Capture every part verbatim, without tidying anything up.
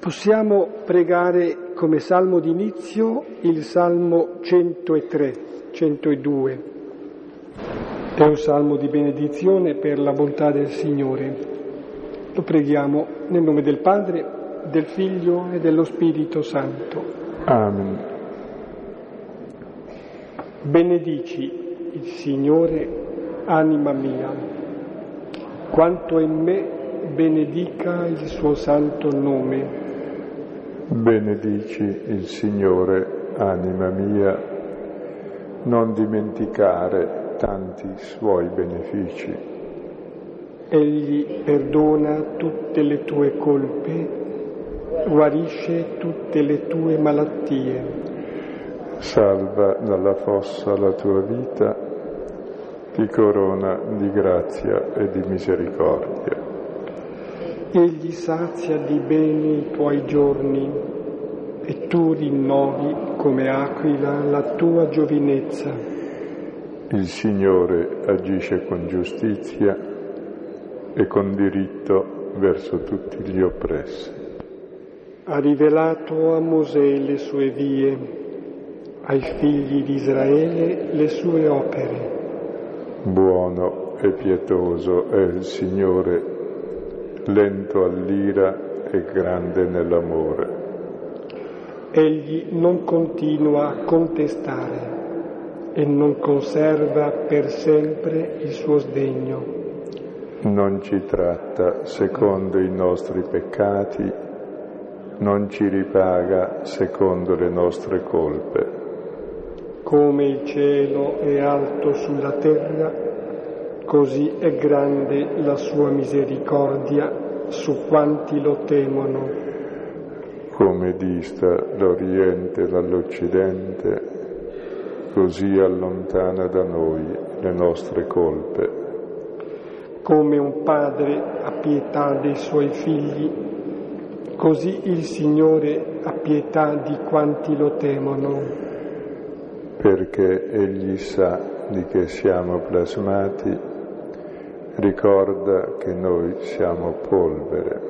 Possiamo pregare come salmo d'inizio il salmo centotré, centodue. È un salmo di benedizione per la bontà del Signore. Lo preghiamo nel nome del Padre, del Figlio e dello Spirito Santo. Amen. Benedici il Signore, anima mia, quanto in me benedica il suo santo nome. Benedici il Signore, anima mia, non dimenticare tanti suoi benefici. Egli perdona tutte le tue colpe, guarisce tutte le tue malattie. Salva dalla fossa la tua vita, ti corona di grazia e di misericordia. Egli sazia di beni i tuoi giorni e tu rinnovi come aquila la tua giovinezza. Il Signore agisce con giustizia e con diritto verso tutti gli oppressi. Ha rivelato a Mosè le sue vie, ai figli di Israele le sue opere. Buono e pietoso è il Signore, lento all'ira e grande nell'amore. Egli non continua a contestare e non conserva per sempre il suo sdegno. Non ci tratta secondo i nostri peccati, non ci ripaga secondo le nostre colpe. Come il cielo è alto sulla terra, così è grande la sua misericordia su quanti lo temono. Come dista l'Oriente dall'Occidente, così allontana da noi le nostre colpe. Come un padre ha pietà dei suoi figli, così il Signore ha pietà di quanti lo temono. Perché Egli sa di che siamo plasmati, ricorda che noi siamo polvere.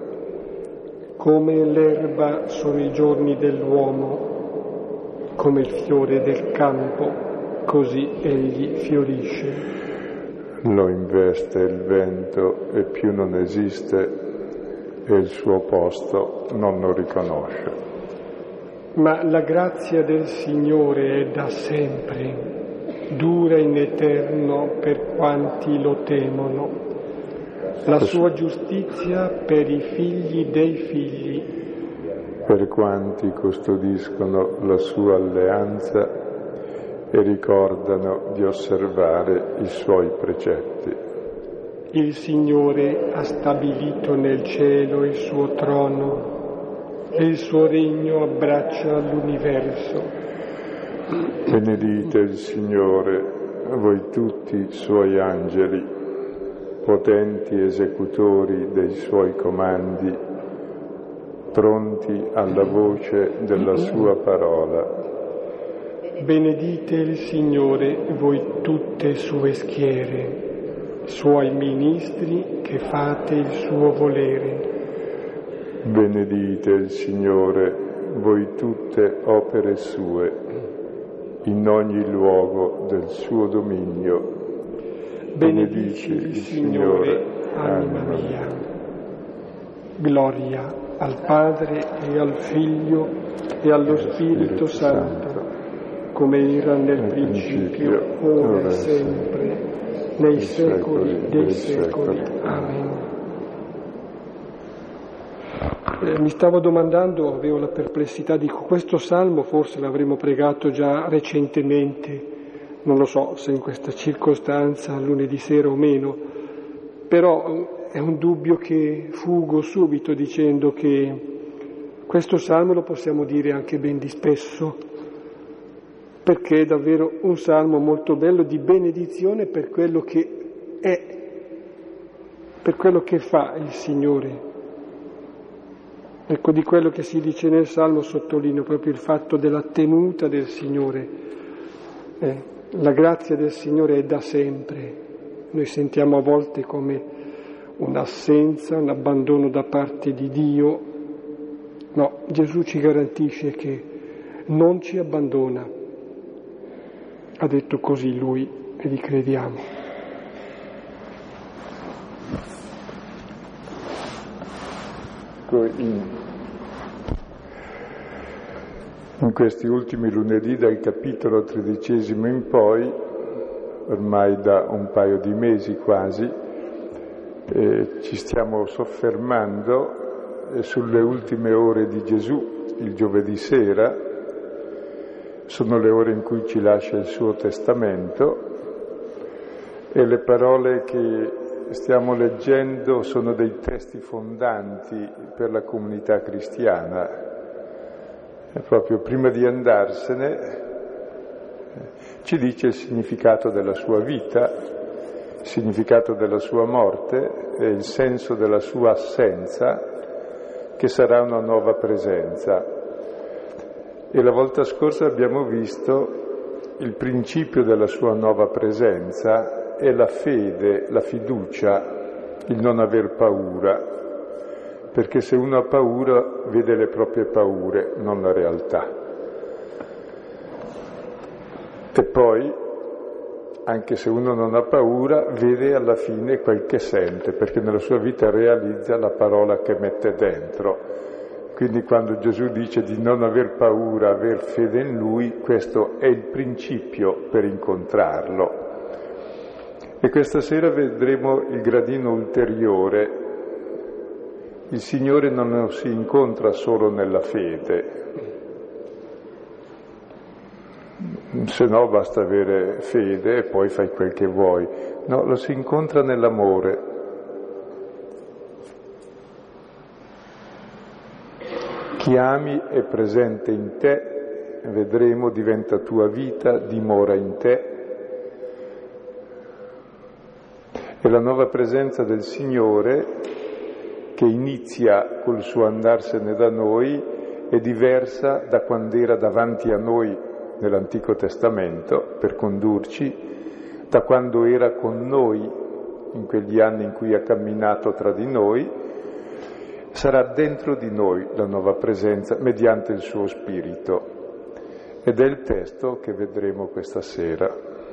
Come l'erba sono i giorni dell'uomo, come il fiore del campo, così egli fiorisce. Lo investe il vento e più non esiste e il suo posto non lo riconosce. Ma la grazia del Signore è da sempre, dura in eterno per quanti lo temono. La sua giustizia per i figli dei figli. Per quanti custodiscono la sua alleanza e ricordano di osservare i suoi precetti. Il Signore ha stabilito nel cielo il suo trono e il suo regno abbraccia l'universo. Benedite il Signore, voi tutti i suoi angeli, potenti esecutori dei suoi comandi, pronti alla voce della sua parola. Benedite il Signore, voi tutte sue schiere, suoi ministri che fate il suo volere. Benedite il Signore, voi tutte opere sue, in ogni luogo del suo dominio. Benedici il Signore, anima mia. Gloria al Padre e al Figlio e allo Spirito Santo, come era nel principio, ora e sempre, nei secoli dei secoli. Amen. Eh, mi stavo domandando, avevo la perplessità, dico, questo salmo forse l'avremmo pregato già recentemente, non lo so se in questa circostanza, lunedì sera o meno, però è un dubbio che fugo subito dicendo che questo salmo lo possiamo dire anche ben di spesso, perché è davvero un salmo molto bello di benedizione per quello che è, per quello che fa il Signore. Ecco, di quello che si dice nel Salmo sottolineo proprio il fatto della tenuta del Signore. Eh, la grazia del Signore è da sempre. Noi sentiamo a volte come un'assenza, un abbandono da parte di Dio, No, Gesù ci garantisce che non ci abbandona. Ha detto così Lui e gli crediamo. In, in questi ultimi lunedì, dal capitolo tredicesimo in poi, ormai da un paio di mesi quasi, eh, ci stiamo soffermando sulle ultime ore di Gesù, il giovedì sera. Sono le ore in cui ci lascia il suo testamento e le parole che stiamo leggendo sono dei testi fondanti per la comunità cristiana. E proprio prima di andarsene ci dice il significato della sua vita, il significato della sua morte e il senso della sua assenza, che sarà una nuova presenza. E la volta scorsa abbiamo visto il principio della sua nuova presenza è la fede, la fiducia, il non aver paura, perché se uno ha paura vede le proprie paure, non la realtà. E poi, anche se uno non ha paura, vede alla fine quel che sente, perché nella sua vita realizza la parola che mette dentro. Quindi quando Gesù dice di non aver paura, aver fede in Lui, questo è il principio per incontrarlo. E questa sera vedremo il gradino ulteriore. Il Signore non si incontra solo nella fede, se no basta avere fede e poi fai quel che vuoi. No, lo si incontra nell'amore. Chi ami è presente in te, vedremo, diventa tua vita, dimora in te. E la nuova presenza del Signore, che inizia col suo andarsene da noi, è diversa da quando era davanti a noi nell'Antico Testamento per condurci, da quando era con noi in quegli anni in cui ha camminato tra di noi. Sarà dentro di noi la nuova presenza mediante il suo Spirito. Ed è il testo che vedremo questa sera.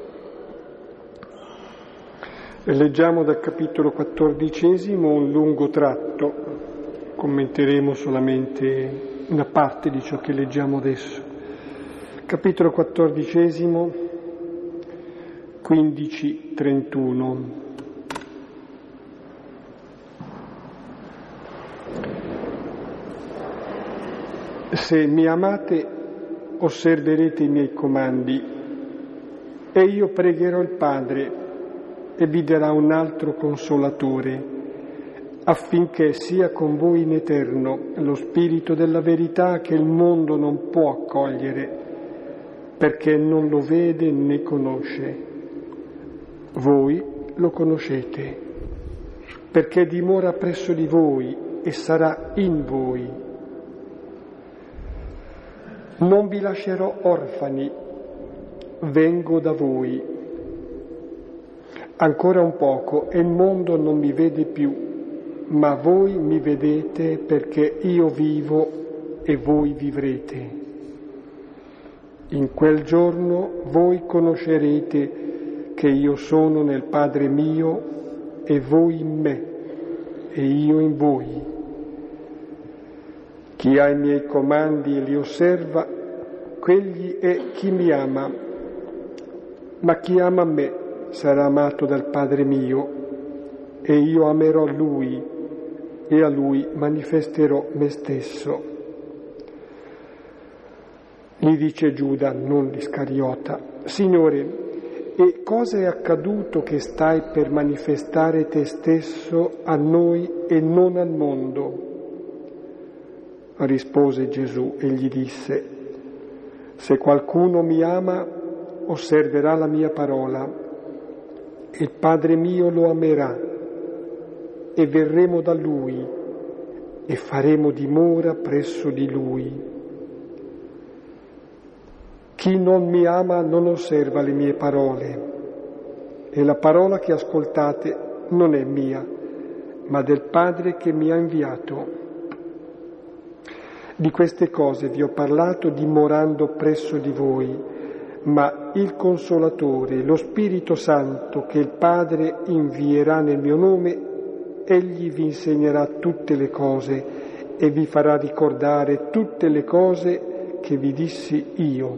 Leggiamo dal capitolo quattordicesimo un lungo tratto, commenteremo solamente una parte di ciò che leggiamo adesso. Capitolo quattordicesimo, quindici trentuno. Se mi amate, osserverete i miei comandi, e io pregherò il Padre e vi darà un altro consolatore, affinché sia con voi in eterno lo Spirito della verità che il mondo non può accogliere, perché non lo vede né conosce. Voi lo conoscete, perché dimora presso di voi e sarà in voi. Non vi lascerò orfani, vengo da voi. Ancora un poco e il mondo non mi vede più, ma voi mi vedete perché io vivo e voi vivrete. In quel giorno voi conoscerete che io sono nel Padre mio e voi in me e io in voi. Chi ha i miei comandi e li osserva, quegli è chi mi ama, ma chi ama me sarà amato dal Padre mio e io amerò Lui e a Lui manifesterò me stesso. Gli dice Giuda, non l'Iscariota: Signore, e cosa è accaduto che stai per manifestare te stesso a noi e non al mondo? Rispose Gesù e gli disse: se qualcuno mi ama, osserverà la mia parola, e il Padre mio lo amerà, e verremo da Lui, e faremo dimora presso di Lui. Chi non mi ama non osserva le mie parole, e la parola che ascoltate non è mia, ma del Padre che mi ha inviato. Di queste cose vi ho parlato dimorando presso di voi, ma il Consolatore, lo Spirito Santo che il Padre invierà nel mio nome, egli vi insegnerà tutte le cose e vi farà ricordare tutte le cose che vi dissi io.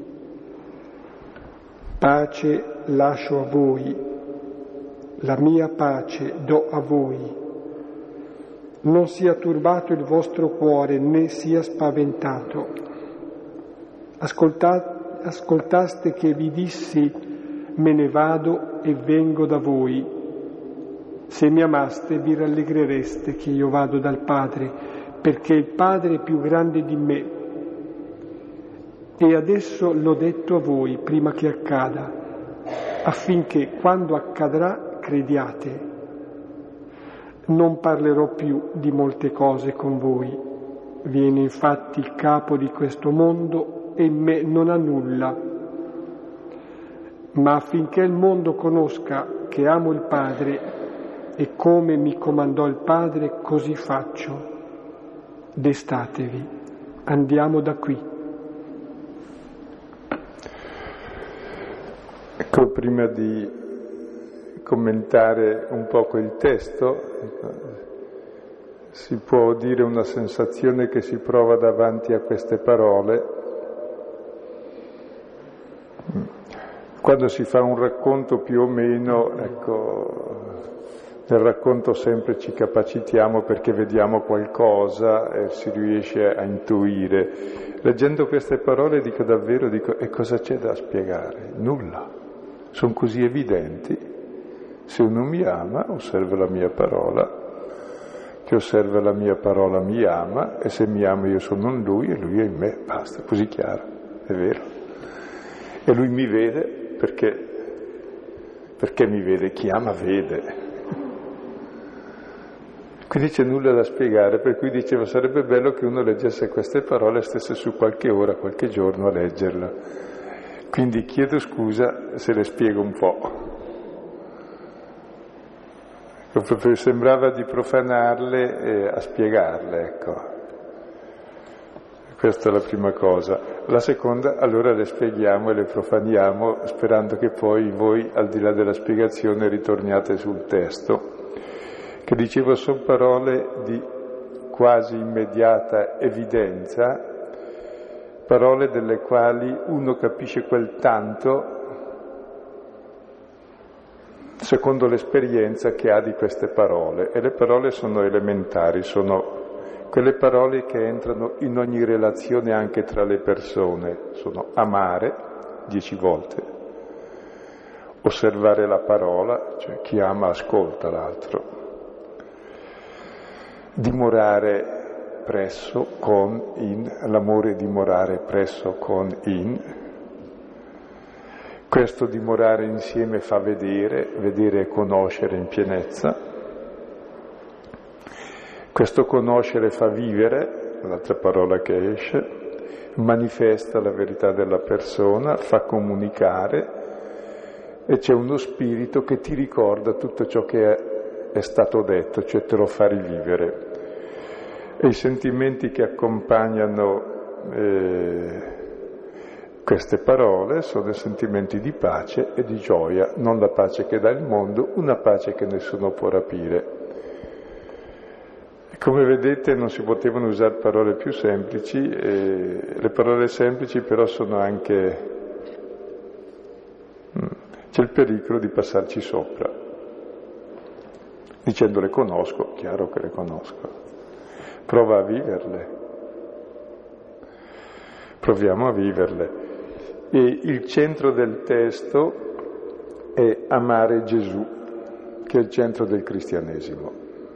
Pace lascio a voi, la mia pace do a voi. Non sia turbato il vostro cuore, né sia spaventato. Ascoltate, ascoltaste che vi dissi, me ne vado e vengo da voi. Se mi amaste vi rallegrereste che io vado dal Padre, perché il Padre è più grande di me. E adesso l'ho detto a voi prima che accada, affinché quando accadrà crediate. Non parlerò più di molte cose con voi. Viene infatti il capo di questo mondo e in me non ha nulla. Ma affinché il mondo conosca che amo il Padre e come mi comandò il Padre, così faccio. Destatevi, andiamo da qui. Ecco, prima di commentare un poco il testo, si può dire una sensazione che si prova davanti a queste parole. Quando si fa un racconto più o meno, ecco, nel racconto sempre ci capacitiamo perché vediamo qualcosa e si riesce a intuire. Leggendo queste parole dico davvero, dico, e cosa c'è da spiegare? Nulla. Sono così evidenti. Se uno mi ama, osserva la mia parola, che osserva la mia parola mi ama, e se mi ama io sono in lui e lui è in me, basta, così chiaro, è vero. E lui mi vede perché, perché mi vede, chi ama vede. Quindi c'è nulla da spiegare, per cui dicevo sarebbe bello che uno leggesse queste parole e stesse su qualche ora, qualche giorno a leggerla. Quindi chiedo scusa se le spiego un po'. Sembrava di profanarle eh, a spiegarle, ecco. Questa è la prima cosa. La seconda, allora le spieghiamo e le profaniamo, sperando che poi voi, al di là della spiegazione, ritorniate sul testo, che dicevo sono parole di quasi immediata evidenza, parole delle quali uno capisce quel tanto secondo l'esperienza che ha di queste parole, e le parole sono elementari, sono quelle parole che entrano in ogni relazione anche tra le persone, sono amare, dieci volte, osservare la parola, cioè chi ama ascolta l'altro, dimorare presso con in, l'amore dimorare presso con in. Questo dimorare insieme fa vedere, vedere e conoscere in pienezza. Questo conoscere fa vivere, un'altra parola che esce, manifesta la verità della persona, fa comunicare e c'è uno spirito che ti ricorda tutto ciò che è, è stato detto, cioè te lo fa rivivere. E i sentimenti che accompagnano eh, queste parole sono sentimenti di pace e di gioia, non la pace che dà il mondo, una pace che nessuno può rapire. Come vedete non si potevano usare parole più semplici, e le parole semplici però sono anche... c'è il pericolo di passarci sopra. Dicendo le conosco, chiaro che le conosco, prova a viverle, proviamo a viverle. E il centro del testo è amare Gesù, che è il centro del cristianesimo.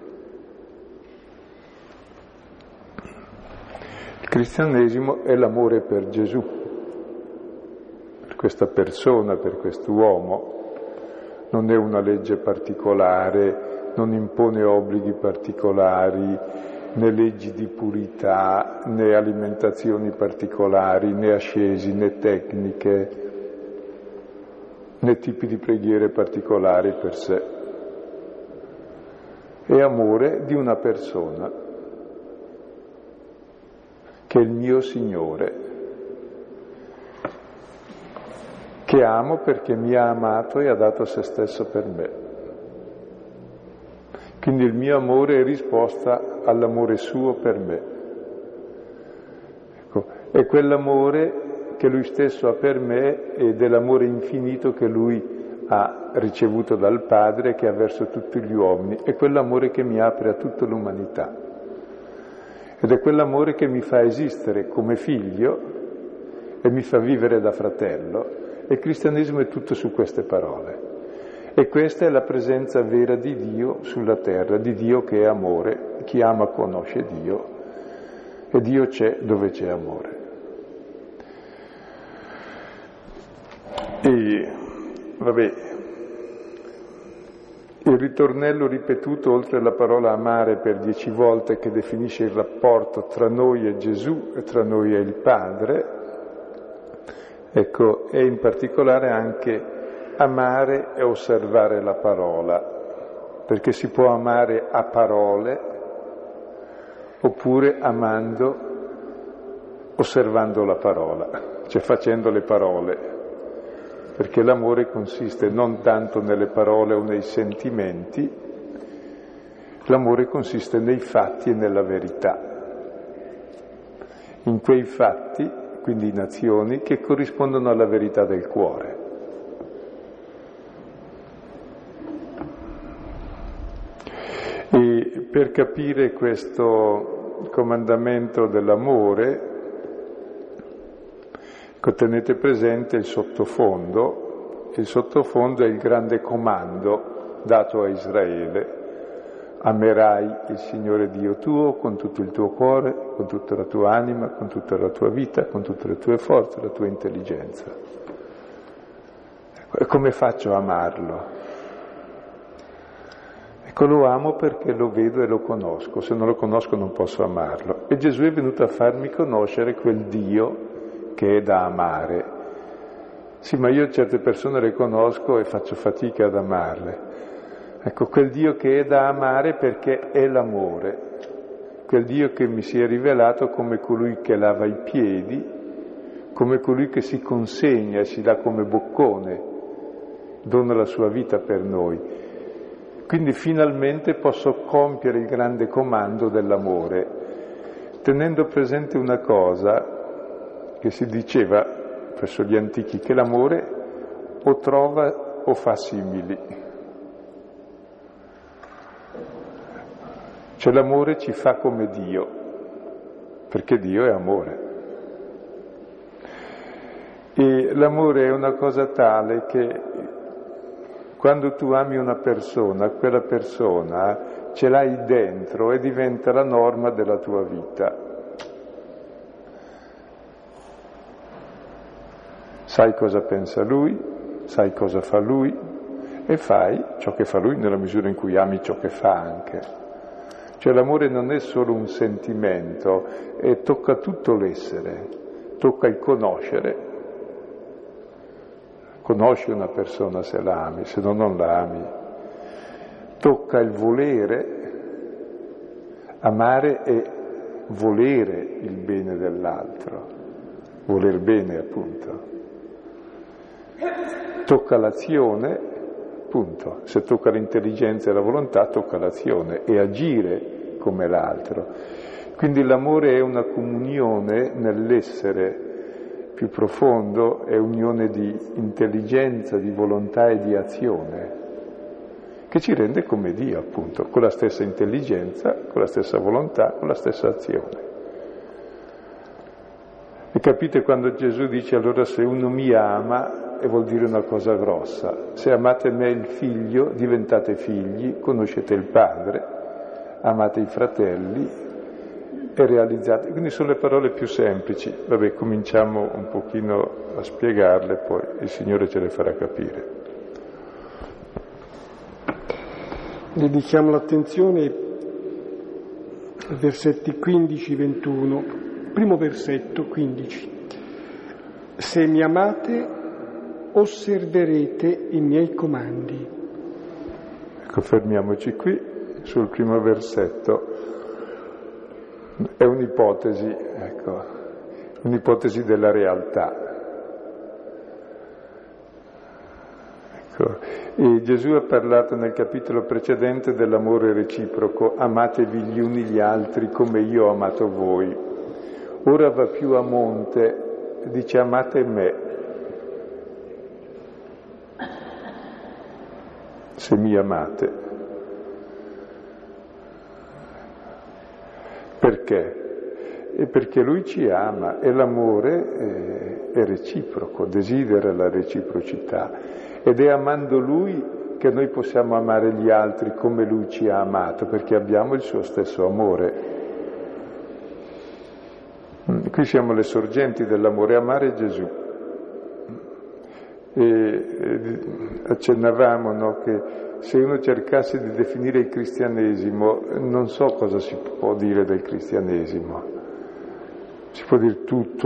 Il cristianesimo è l'amore per Gesù, per questa persona, per quest'uomo. Non è una legge particolare, non impone obblighi particolari, né leggi di purità, né alimentazioni particolari, né ascesi, né tecniche, né tipi di preghiere particolari per sé. È amore di una persona. che è il mio Signore, che amo perché mi ha amato e ha dato se stesso per me. Quindi il mio amore è risposta all'amore suo per me. Ecco, è quell'amore che lui stesso ha per me ed è l'amore infinito che lui ha ricevuto dal Padre, che ha verso tutti gli uomini, è quell'amore che mi apre a tutta l'umanità. Ed è quell'amore che mi fa esistere come figlio e mi fa vivere da fratello. E il cristianesimo è tutto su queste parole. E questa è la presenza vera di Dio sulla terra, di Dio che è amore. Chi ama conosce Dio e Dio c'è dove c'è amore. E vabbè, il ritornello ripetuto oltre alla parola amare per dieci volte che definisce il rapporto tra noi e Gesù e tra noi e il Padre, ecco, è in particolare anche amare e osservare la parola, perché si può amare a parole oppure amando, osservando la parola, cioè facendo le parole, perché l'amore consiste non tanto nelle parole o nei sentimenti, l'amore consiste nei fatti e nella verità, in quei fatti, quindi in azioni, che corrispondono alla verità del cuore. E per capire questo comandamento dell'amore, tenete presente il sottofondo. Il sottofondo è il grande comando dato a Israele. Amerai il Signore Dio tuo con tutto il tuo cuore, con tutta la tua anima, con tutta la tua vita, con tutte le tue forze, la tua intelligenza. E come faccio a amarlo? Ecco, lo amo perché lo vedo e lo conosco. Se non lo conosco non posso amarlo. E Gesù è venuto a farmi conoscere quel Dio che è da amare. Sì, ma io certe persone le conosco e faccio fatica ad amarle. Ecco, quel Dio che è da amare perché è l'amore, quel Dio che mi si è rivelato come colui che lava i piedi, come colui che si consegna e si dà come boccone, dona la sua vita per noi. Quindi finalmente posso compiere il grande comando dell'amore, tenendo presente una cosa che si diceva presso gli antichi, che l'amore o trova o fa simili. Cioè l'amore ci fa come Dio, perché Dio è amore. E l'amore è una cosa tale che quando tu ami una persona, quella persona ce l'hai dentro e diventa la norma della tua vita. Sai cosa pensa lui, sai cosa fa lui e fai ciò che fa lui nella misura in cui ami ciò che fa anche. Cioè l'amore non è solo un sentimento, e tocca tutto l'essere, tocca il conoscere. Conosci una persona se la ami, se no non la ami. Tocca il volere, amare e volere il bene dell'altro, voler bene appunto. Tocca l'azione, punto. Se tocca l'intelligenza e la volontà, tocca l'azione e agire come l'altro. Quindi l'amore è una comunione nell'essere più profondo, è unione di intelligenza, di volontà e di azione, che ci rende come Dio, appunto, con la stessa intelligenza, con la stessa volontà, con la stessa azione. E capite quando Gesù dice allora se uno mi ama, e vuol dire una cosa grossa, se amate me il figlio, diventate figli, conoscete il Padre, amate i fratelli e realizzate. Quindi sono le parole più semplici. Vabbè, cominciamo un pochino a spiegarle, poi il Signore ce le farà capire. Dedichiamo l'attenzione ai versetti quindici ventuno. Primo versetto, quindici. Se mi amate, osserverete i miei comandi. Ecco, fermiamoci qui sul primo versetto. È un'ipotesi, ecco, un'ipotesi della realtà. Ecco. E Gesù ha parlato nel capitolo precedente dell'amore reciproco, amatevi gli uni gli altri come io ho amato voi. Ora va più a monte, dice amate me, se mi amate. Perché? E perché Lui ci ama e l'amore è reciproco, desidera la reciprocità ed è amando Lui che noi possiamo amare gli altri come Lui ci ha amato, perché abbiamo il suo stesso amore. Qui siamo le sorgenti dell'amore, amare Gesù. E, e accennavamo, no, che se uno cercasse di definire il cristianesimo, non so cosa si può dire del cristianesimo. Si può dire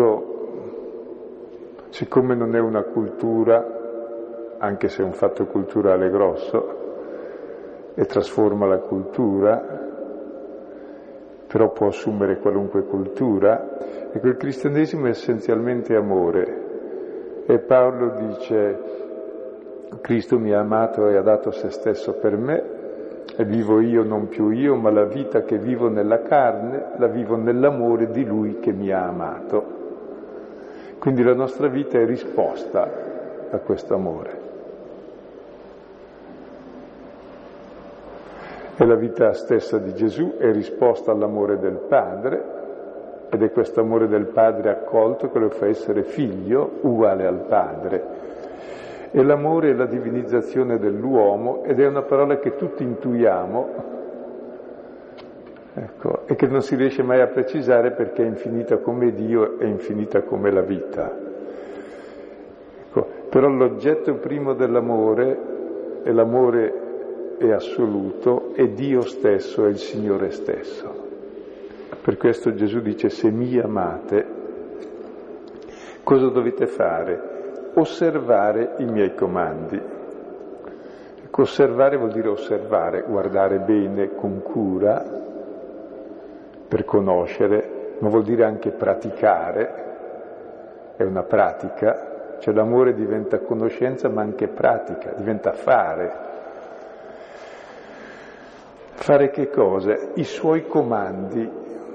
tutto, siccome non è una cultura, anche se è un fatto culturale grosso, e trasforma la cultura, però può assumere qualunque cultura. Ecco, il cristianesimo è essenzialmente amore. E Paolo dice: Cristo mi ha amato e ha dato se stesso per me, e vivo io, non più io, ma la vita che vivo nella carne, la vivo nell'amore di Lui che mi ha amato. Quindi la nostra vita è risposta a questo amore. E la vita stessa di Gesù è risposta all'amore del Padre, ed è questo amore del Padre accolto che lo fa essere figlio uguale al Padre. E l'amore è la divinizzazione dell'uomo, ed è una parola che tutti intuiamo, ecco, e che non si riesce mai a precisare perché è infinita come Dio e infinita come la vita. Ecco, però l'oggetto primo dell'amore, e l'amore è assoluto, è Dio stesso, è il Signore stesso. Per questo Gesù dice: se mi amate, cosa dovete fare? Osservare i miei comandi. Ecco, osservare vuol dire osservare, guardare bene, con cura, per conoscere, ma vuol dire anche praticare, è una pratica, cioè l'amore diventa conoscenza ma anche pratica, diventa fare. Fare che cosa? I suoi comandi.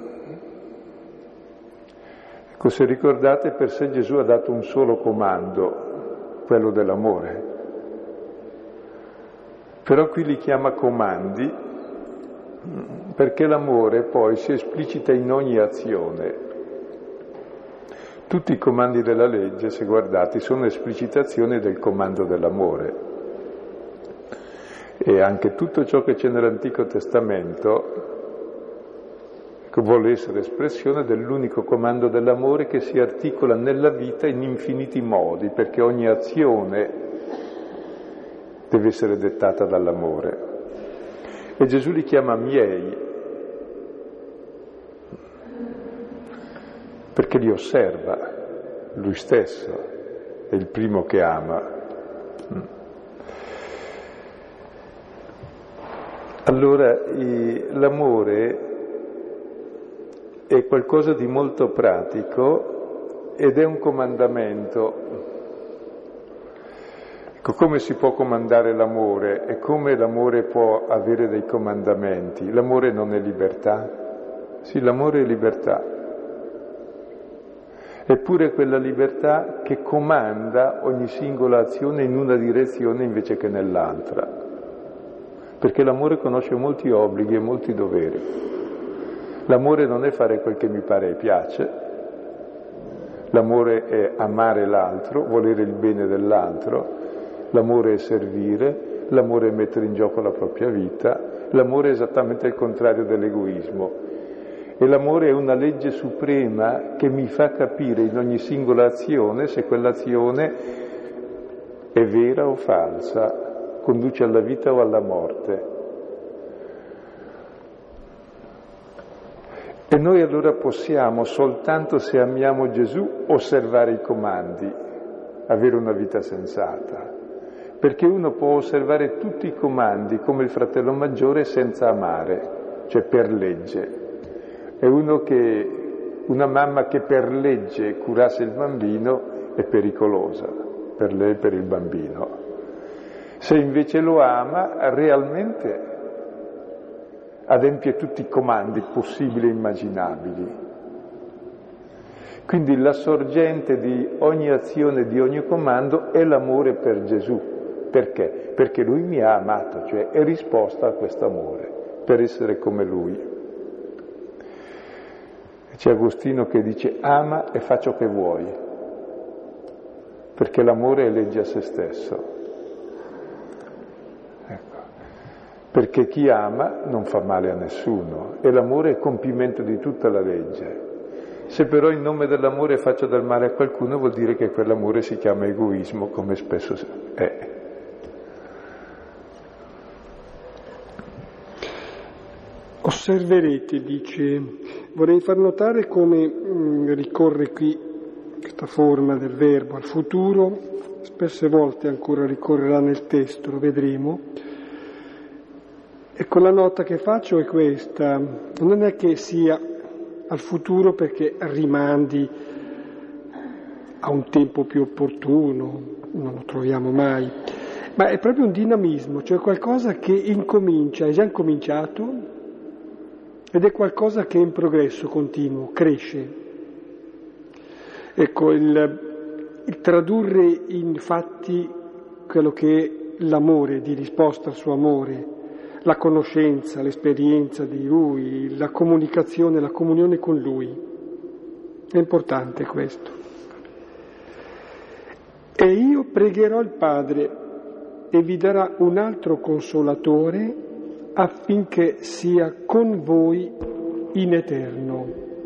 Ecco, se ricordate, per sé Gesù ha dato un solo comando, quello dell'amore. Però qui li chiama comandi perché l'amore poi si esplicita in ogni azione. Tutti i comandi della legge, se guardate, sono esplicitazioni del comando dell'amore. E anche tutto ciò che c'è nell'Antico Testamento vuole essere espressione dell'unico comando dell'amore che si articola nella vita in infiniti modi, perché ogni azione deve essere dettata dall'amore. E Gesù li chiama miei, perché li osserva, lui stesso è il primo che ama. Allora, l'amore è qualcosa di molto pratico ed è un comandamento. Ecco, come si può comandare l'amore e come l'amore può avere dei comandamenti? L'amore non è libertà? Sì, l'amore è libertà. Eppure quella libertà che comanda ogni singola azione in una direzione invece che nell'altra. Perché l'amore conosce molti obblighi e molti doveri. L'amore non è fare quel che mi pare e piace, l'amore è amare l'altro, volere il bene dell'altro, l'amore è servire, l'amore è mettere in gioco la propria vita, l'amore è esattamente il contrario dell'egoismo. E l'amore è una legge suprema che mi fa capire in ogni singola azione se quell'azione è vera o falsa, conduce alla vita o alla morte. E noi allora possiamo, soltanto se amiamo Gesù, osservare i comandi, avere una vita sensata. Perché uno può osservare tutti i comandi come il fratello maggiore senza amare, cioè per legge. È uno che, una mamma che per legge curasse il bambino è pericolosa, per lei e per il bambino. Se invece lo ama, realmente adempie tutti i comandi possibili e immaginabili. Quindi la sorgente di ogni azione, di ogni comando è l'amore per Gesù. Perché? Perché Lui mi ha amato, cioè è risposta a questo amore, per essere come Lui. C'è Agostino che dice ama e fa ciò che vuoi, perché l'amore è legge a se stesso. Ecco. Perché chi ama non fa male a nessuno e l'amore è il compimento di tutta la legge. Se però in nome dell'amore faccio del male a qualcuno vuol dire che quell'amore si chiama egoismo, come spesso è. Osserverete, dice, vorrei far notare come mh, ricorre qui questa forma del verbo al futuro, spesse volte ancora ricorrerà nel testo, lo vedremo. Ecco, la nota che faccio è questa, non è che sia al futuro perché rimandi a un tempo più opportuno, non lo troviamo mai, ma è proprio un dinamismo, cioè qualcosa che incomincia, è già incominciato ed è qualcosa che è in progresso continuo, cresce. Ecco, il, il tradurre in fatti quello che è l'amore, di risposta al suo amore, la conoscenza, l'esperienza di Lui, la comunicazione, la comunione con Lui. È importante questo. E io pregherò il Padre e vi darà un altro consolatore affinché sia con voi in eterno.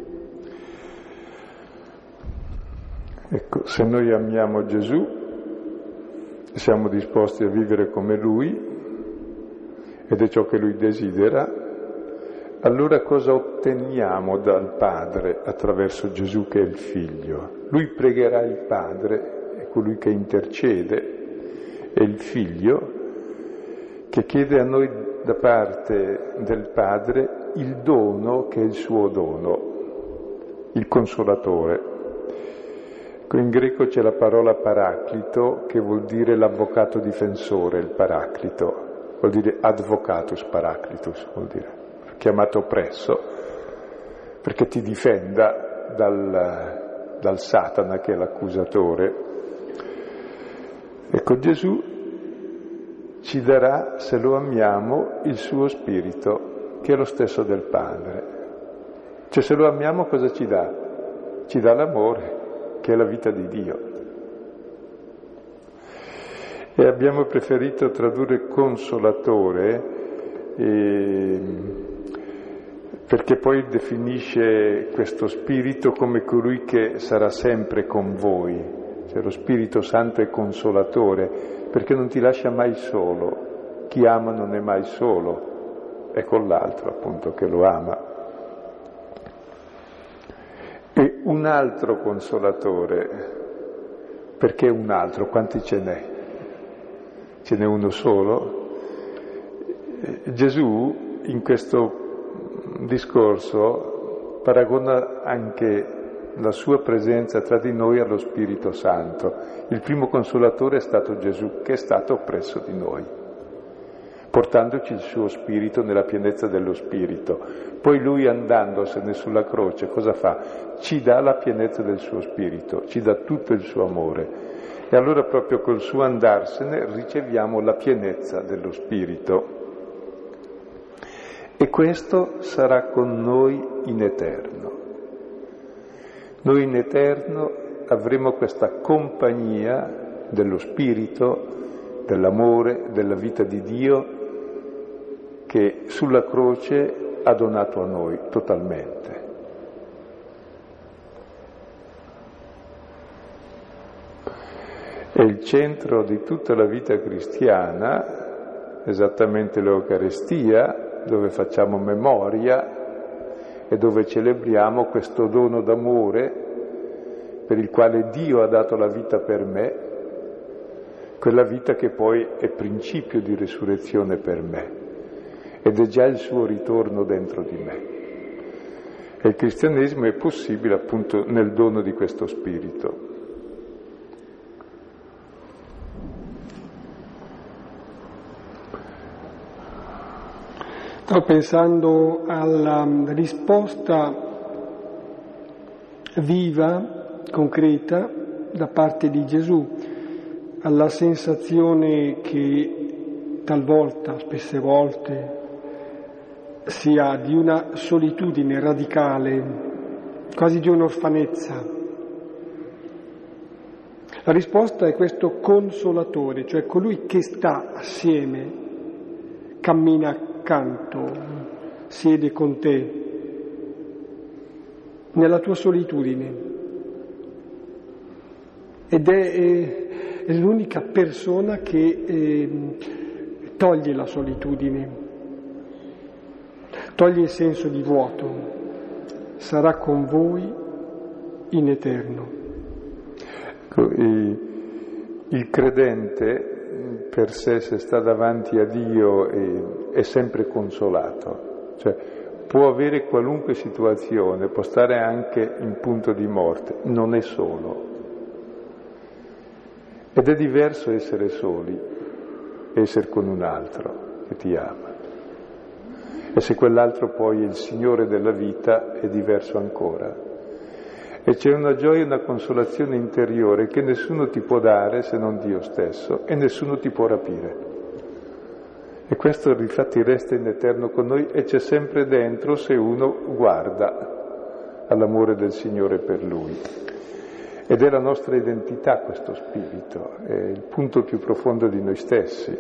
Ecco, se noi amiamo Gesù, siamo disposti a vivere come Lui, ed è ciò che Lui desidera, allora cosa otteniamo dal Padre attraverso Gesù che è il Figlio? Lui pregherà il Padre, è colui che intercede, è il Figlio che chiede a noi da parte del Padre il dono che è il suo dono, il Consolatore. In greco c'è la parola paraclito che vuol dire l'avvocato difensore, il paraclito. Vuol dire advocatus paraclitus, vuol dire, chiamato presso, perché ti difenda dal, dal Satana che è l'accusatore. Ecco, Gesù ci darà, se lo amiamo, il suo spirito, che è lo stesso del Padre. Cioè, se lo amiamo cosa ci dà? Ci dà l'amore, che è la vita di Dio. E abbiamo preferito tradurre consolatore eh, perché poi definisce questo spirito come colui che sarà sempre con voi, cioè lo Spirito Santo è consolatore perché non ti lascia mai solo, chi ama non è mai solo, è con l'altro appunto che lo ama. E un altro consolatore, perché un altro? Quanti ce n'è? Ce n'è uno solo? Gesù in questo discorso paragona anche la sua presenza tra di noi allo Spirito Santo. Il primo consolatore è stato Gesù, che è stato presso di noi, portandoci il suo Spirito nella pienezza dello Spirito. Poi Lui, andandosene sulla croce, cosa fa? Ci dà la pienezza del suo Spirito, ci dà tutto il suo amore. E allora proprio col suo andarsene riceviamo la pienezza dello Spirito. E questo sarà con noi in eterno. Noi in eterno avremo questa compagnia dello Spirito, dell'amore, della vita di Dio che sulla croce ha donato a noi totalmente. È il centro di tutta la vita cristiana, esattamente l'Eucarestia, dove facciamo memoria e dove celebriamo questo dono d'amore per il quale Dio ha dato la vita per me, quella vita che poi è principio di risurrezione per me ed è già il suo ritorno dentro di me. E il cristianesimo è possibile appunto nel dono di questo spirito. Sto pensando alla risposta viva, concreta, da parte di Gesù, alla sensazione che talvolta, spesse volte, si ha di una solitudine radicale, quasi di un'orfanezza. La risposta è questo consolatore, cioè colui che sta assieme, cammina accanto, siede con te, nella tua solitudine. Ed è, è, è l'unica persona che eh, toglie la solitudine, toglie il senso di vuoto, sarà con voi in eterno. Il credente per sé, se sta davanti a Dio, è, è sempre consolato, cioè può avere qualunque situazione, può stare anche in punto di morte, non è solo. Ed è diverso essere soli e essere con un altro che ti ama. E se quell'altro poi è il Signore della vita, è diverso ancora. E c'è una gioia e una consolazione interiore che nessuno ti può dare se non Dio stesso, e nessuno ti può rapire. E questo infatti resta in eterno con noi e c'è sempre dentro se uno guarda all'amore del Signore per Lui. Ed è la nostra identità questo spirito, è il punto più profondo di noi stessi.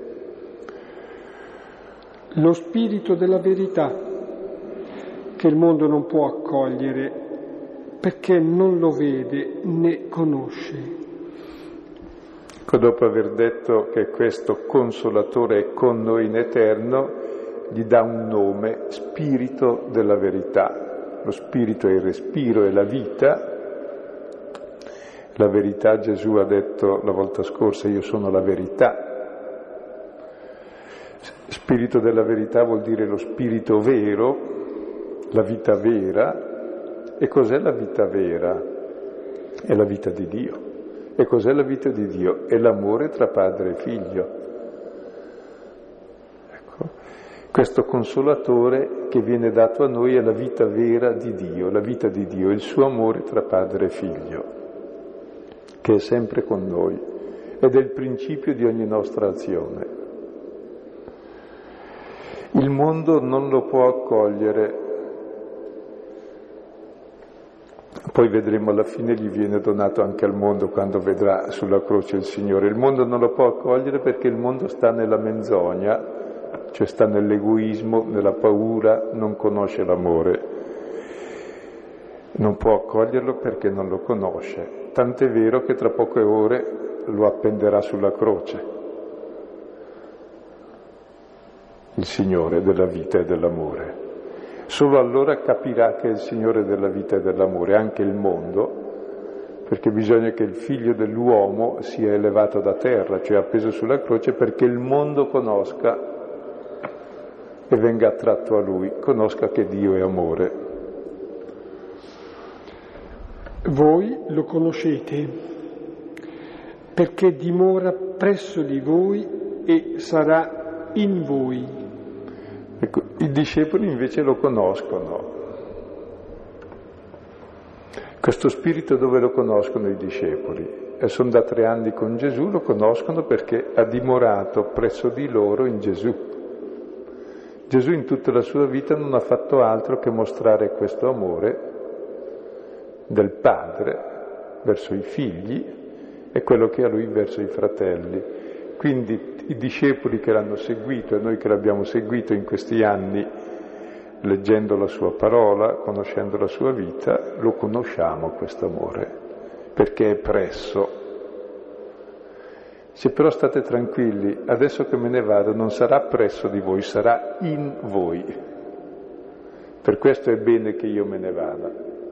Lo spirito della verità che il mondo non può accogliere perché non lo vede né conosce. Ecco, dopo aver detto che questo Consolatore è con noi in eterno, gli dà un nome, Spirito della verità. Lo Spirito è il respiro, è la vita. La verità, Gesù ha detto la volta scorsa, io sono la verità. Spirito della verità vuol dire lo spirito vero, la vita vera. E cos'è la vita vera? È la vita di Dio. E cos'è la vita di Dio? È l'amore tra padre e figlio. Ecco. Questo Consolatore che viene dato a noi è la vita vera di Dio, la vita di Dio, il suo amore tra padre e figlio, che è sempre con noi ed è il principio di ogni nostra azione. Il mondo non lo può accogliere. Poi vedremo alla fine gli viene donato anche al mondo quando vedrà sulla croce il Signore. Il mondo non lo può accogliere perché il mondo sta nella menzogna, cioè sta nell'egoismo, nella paura, non conosce l'amore. Non può accoglierlo perché non lo conosce. Tant'è vero che tra poche ore lo appenderà sulla croce. Il Signore della vita e dell'amore. Solo allora capirà che è il Signore della vita e dell'amore, anche il mondo, perché bisogna che il figlio dell'uomo sia elevato da terra, cioè appeso sulla croce, perché il mondo conosca e venga attratto a Lui, conosca che Dio è amore. Voi lo conoscete perché dimora presso di voi e sarà in voi. Ecco, i discepoli invece lo conoscono. Questo spirito dove lo conoscono i discepoli? E sono da tre anni con Gesù, lo conoscono perché ha dimorato presso di loro in Gesù. Gesù in tutta la sua vita non ha fatto altro che mostrare questo amore del Padre verso i figli e quello che ha Lui verso i fratelli. Quindi i discepoli che l'hanno seguito e noi che l'abbiamo seguito in questi anni, leggendo la sua parola, conoscendo la sua vita, lo conosciamo questo amore, perché è presso. Se però state tranquilli, adesso che me ne vado non sarà presso di voi, sarà in voi. Per questo è bene che io me ne vada.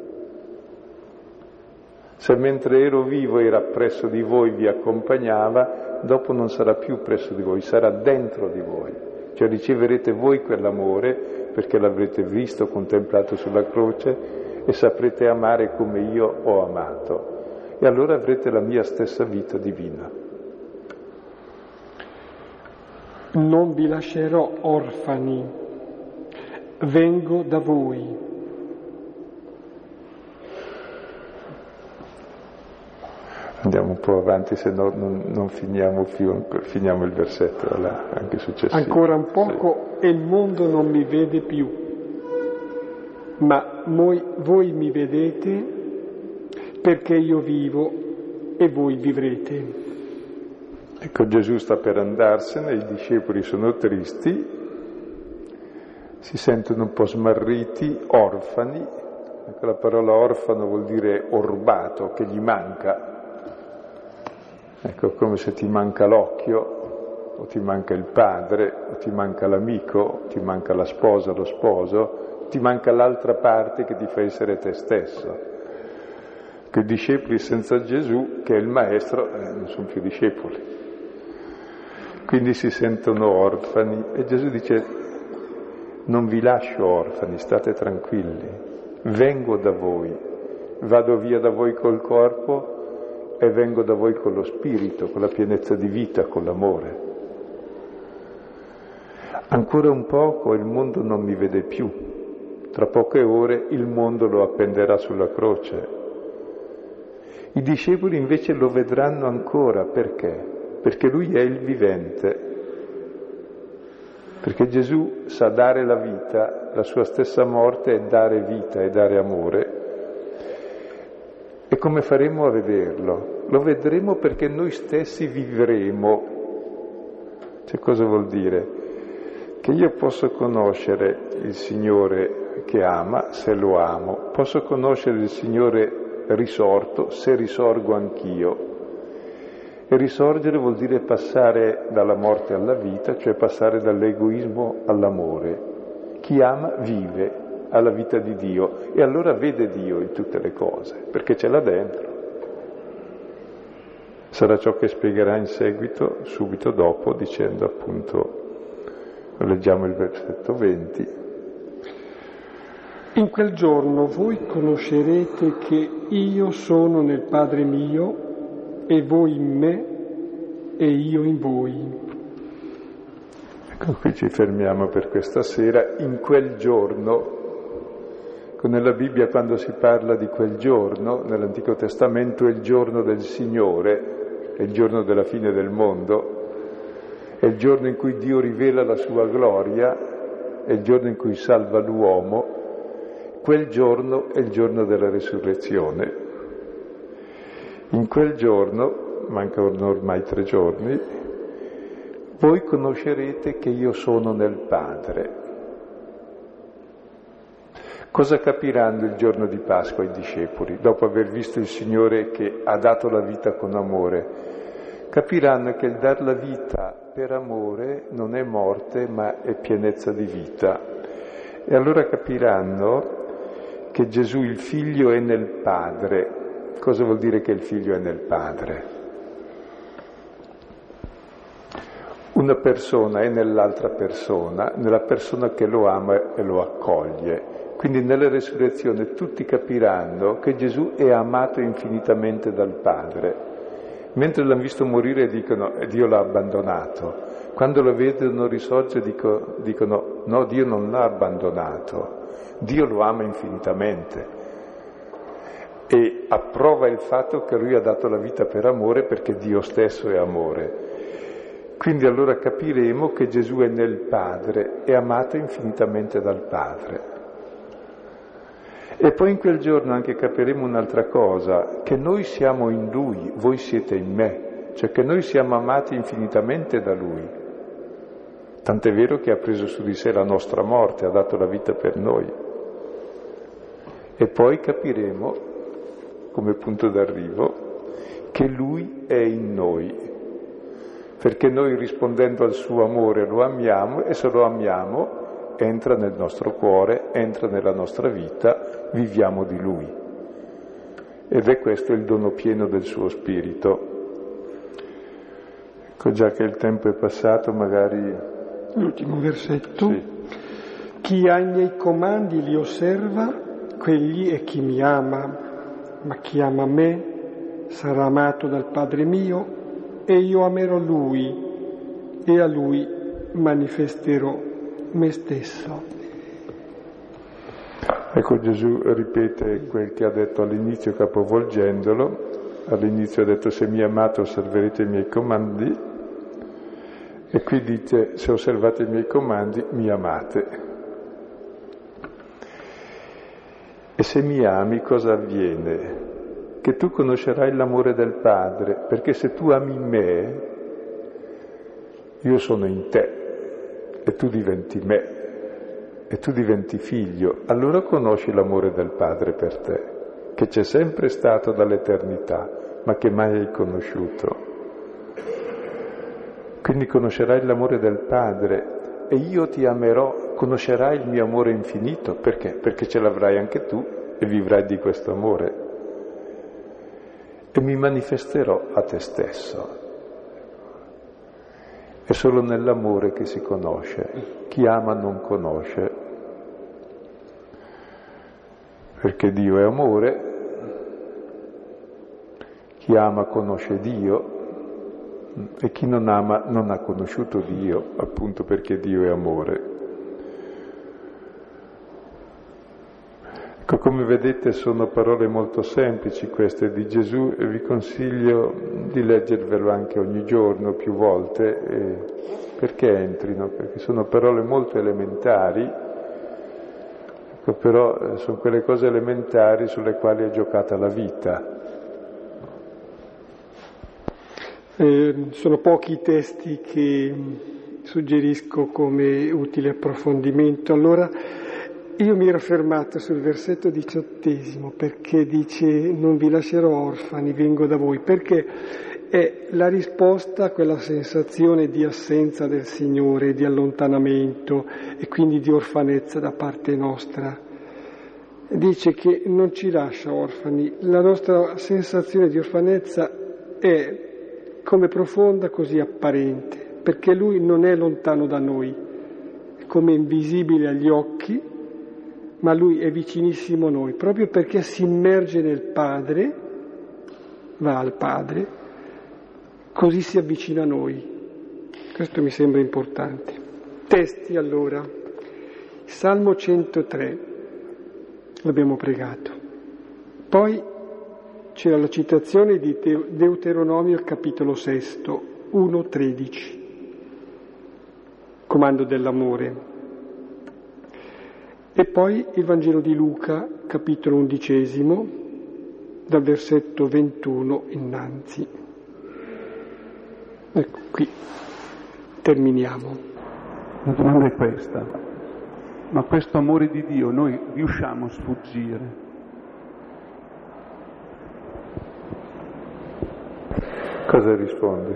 Se mentre ero vivo era presso di voi, vi accompagnava, dopo non sarà più presso di voi, sarà dentro di voi. Cioè riceverete voi quell'amore perché l'avrete visto, contemplato sulla croce e saprete amare come io ho amato. E allora avrete la mia stessa vita divina. Non vi lascerò orfani, vengo da voi. Andiamo un po' avanti, se no non, non finiamo più, finiamo il versetto là, anche successivo. Ancora un poco sì. E il mondo non mi vede più, ma voi, voi mi vedete perché io vivo e voi vivrete. Ecco, Gesù sta per andarsene, i discepoli sono tristi, si sentono un po' smarriti, orfani. Ecco, la parola orfano vuol dire orbato, che gli manca. Ecco, come se ti manca l'occhio, o ti manca il padre, o ti manca l'amico, o ti manca la sposa, lo sposo, ti manca l'altra parte che ti fa essere te stesso. Che i discepoli senza Gesù, che è il maestro, eh, non sono più discepoli. Quindi si sentono orfani e Gesù dice: non vi lascio orfani, state tranquilli, vengo da voi, vado via da voi col corpo e vengo da voi con lo spirito, con la pienezza di vita, con l'amore. Ancora un poco il mondo non mi vede più, tra poche ore il mondo lo appenderà sulla croce. I discepoli invece lo vedranno ancora, perché? Perché lui è il vivente, perché Gesù sa dare la vita, la sua stessa morte è dare vita, è dare amore. E come faremo a vederlo? Lo vedremo perché noi stessi vivremo. Cioè, cosa vuol dire? Che io posso conoscere il Signore che ama, se lo amo, posso conoscere il Signore risorto, se risorgo anch'io. E risorgere vuol dire passare dalla morte alla vita, cioè passare dall'egoismo all'amore. Chi ama vive, ha la vita di Dio e allora vede Dio in tutte le cose, perché ce l'ha dentro. Sarà ciò che spiegherà in seguito, subito dopo, dicendo appunto, leggiamo il versetto venti. In quel giorno voi conoscerete che io sono nel Padre mio, e voi in me e io in voi. Ecco, qui ci fermiamo per questa sera. In quel giorno, nella Bibbia quando si parla di quel giorno, nell'Antico Testamento è il giorno del Signore, è il giorno della fine del mondo, è il giorno in cui Dio rivela la sua gloria, è il giorno in cui salva l'uomo. Quel giorno è il giorno della resurrezione. In quel giorno, mancano ormai tre giorni, voi conoscerete che io sono nel Padre. Cosa capiranno il giorno di Pasqua i discepoli, dopo aver visto il Signore che ha dato la vita con amore? Capiranno che il dar la vita per amore non è morte, ma è pienezza di vita. E allora capiranno che Gesù, il Figlio, è nel Padre. Cosa vuol dire che il Figlio è nel Padre? Una persona è nell'altra persona, nella persona che lo ama e lo accoglie. Quindi nella resurrezione tutti capiranno che Gesù è amato infinitamente dal Padre. Mentre l'hanno visto morire dicono Dio l'ha abbandonato. Quando lo vedono risorgere dico, dicono no, Dio non l'ha abbandonato, Dio lo ama infinitamente. E approva il fatto che lui ha dato la vita per amore, perché Dio stesso è amore. Quindi allora capiremo che Gesù è nel Padre, è amato infinitamente dal Padre. E poi in quel giorno anche capiremo un'altra cosa, che noi siamo in Lui, voi siete in me, cioè che noi siamo amati infinitamente da Lui. Tant'è vero che ha preso su di sé la nostra morte, ha dato la vita per noi. E poi capiremo, come punto d'arrivo, che Lui è in noi, perché noi rispondendo al suo amore lo amiamo e se lo amiamo entra nel nostro cuore, entra nella nostra vita, viviamo di Lui. Ed è questo il dono pieno del suo Spirito. Ecco, già che il tempo è passato, magari... L'ultimo versetto. Sì. Chi ha i miei comandi li osserva, quegli è chi mi ama, ma chi ama me sarà amato dal Padre mio e io amerò Lui e a Lui manifesterò me stesso. Ecco, Gesù ripete quel che ha detto all'inizio capovolgendolo. All'inizio ha detto: se mi amate osserverete i miei comandi, e qui dice: se osservate i miei comandi mi amate. E se mi ami cosa avviene? Che tu conoscerai l'amore del Padre, perché se tu ami me, io sono in te e tu diventi me e tu diventi figlio, allora conosci l'amore del Padre per te, che c'è sempre stato dall'eternità, ma che mai hai conosciuto. Quindi conoscerai l'amore del Padre e io ti amerò, conoscerai il mio amore infinito. Perché? Perché ce l'avrai anche tu e vivrai di questo amore. E mi manifesterò a te stesso. È solo nell'amore che si conosce. Chi ama non conosce, perché Dio è amore. Chi ama conosce Dio e chi non ama non ha conosciuto Dio, appunto perché Dio è amore. Ecco, come vedete sono parole molto semplici queste di Gesù e vi consiglio di leggervelo anche ogni giorno, più volte, eh, perché entrino, perché sono parole molto elementari, ecco, però eh, sono quelle cose elementari sulle quali è giocata la vita. Eh, sono pochi i testi che suggerisco come utile approfondimento. Allora, io mi ero fermato sul versetto diciottesimo, perché dice: non vi lascerò orfani, vengo da voi, perché è la risposta a quella sensazione di assenza del Signore, di allontanamento e quindi di orfanezza da parte nostra. Dice che non ci lascia orfani. La nostra sensazione di orfanezza è come profonda, così apparente, perché Lui non è lontano da noi, è come invisibile agli occhi, ma Lui è vicinissimo a noi, proprio perché si immerge nel Padre, va al Padre, così si avvicina a noi. Questo mi sembra importante. Testi allora. Salmo centotré, l'abbiamo pregato. Poi c'era la citazione di Deuteronomio capitolo sesto, uno tredici, comando dell'amore. E poi il Vangelo di Luca, capitolo undicesimo, dal versetto ventuno innanzi. Ecco, qui terminiamo. La domanda è questa: ma questo amore di Dio noi riusciamo a sfuggire? Cosa rispondi?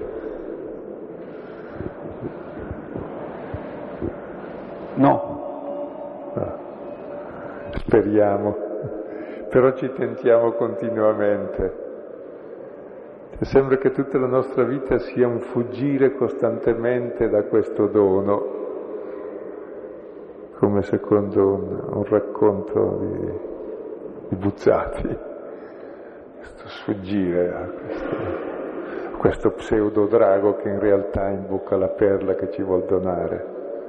No. No. Speriamo, però ci tentiamo continuamente. Sembra che tutta la nostra vita sia un fuggire costantemente da questo dono, come secondo un, un racconto di, di Buzzati, questo sfuggire a questo. questo pseudo drago che in realtà imbocca la perla che ci vuol donare.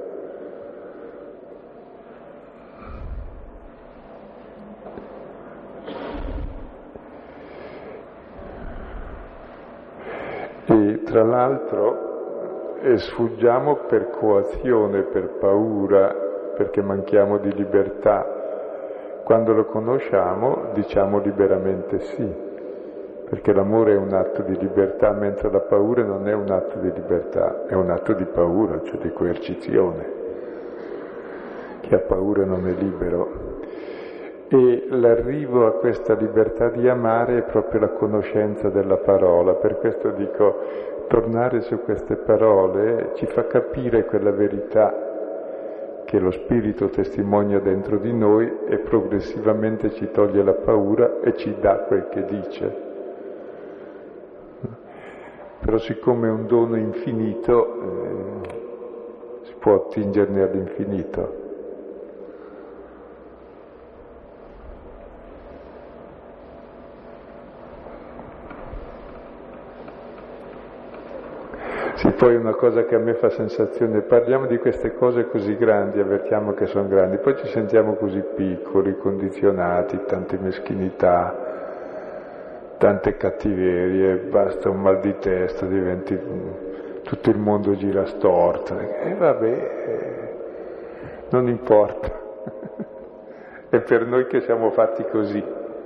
E tra l'altro eh, sfuggiamo per coazione, per paura, perché manchiamo di libertà. Quando lo conosciamo diciamo liberamente sì, perché l'amore è un atto di libertà, mentre la paura non è un atto di libertà, è un atto di paura, cioè di coercizione. Chi ha paura non è libero. E l'arrivo a questa libertà di amare è proprio la conoscenza della parola. Per questo dico, tornare su queste parole ci fa capire quella verità che lo Spirito testimonia dentro di noi e progressivamente ci toglie la paura e ci dà quel che dice. Però siccome è un dono infinito, eh, si può attingerne all'infinito. Sì, poi una cosa che a me fa sensazione, parliamo di queste cose così grandi, avvertiamo che sono grandi, poi ci sentiamo così piccoli, condizionati, tante meschinità, tante cattiverie, basta un mal di testa, diventi, tutto il mondo gira storto, e vabbè, eh, non importa, è per noi che siamo fatti così,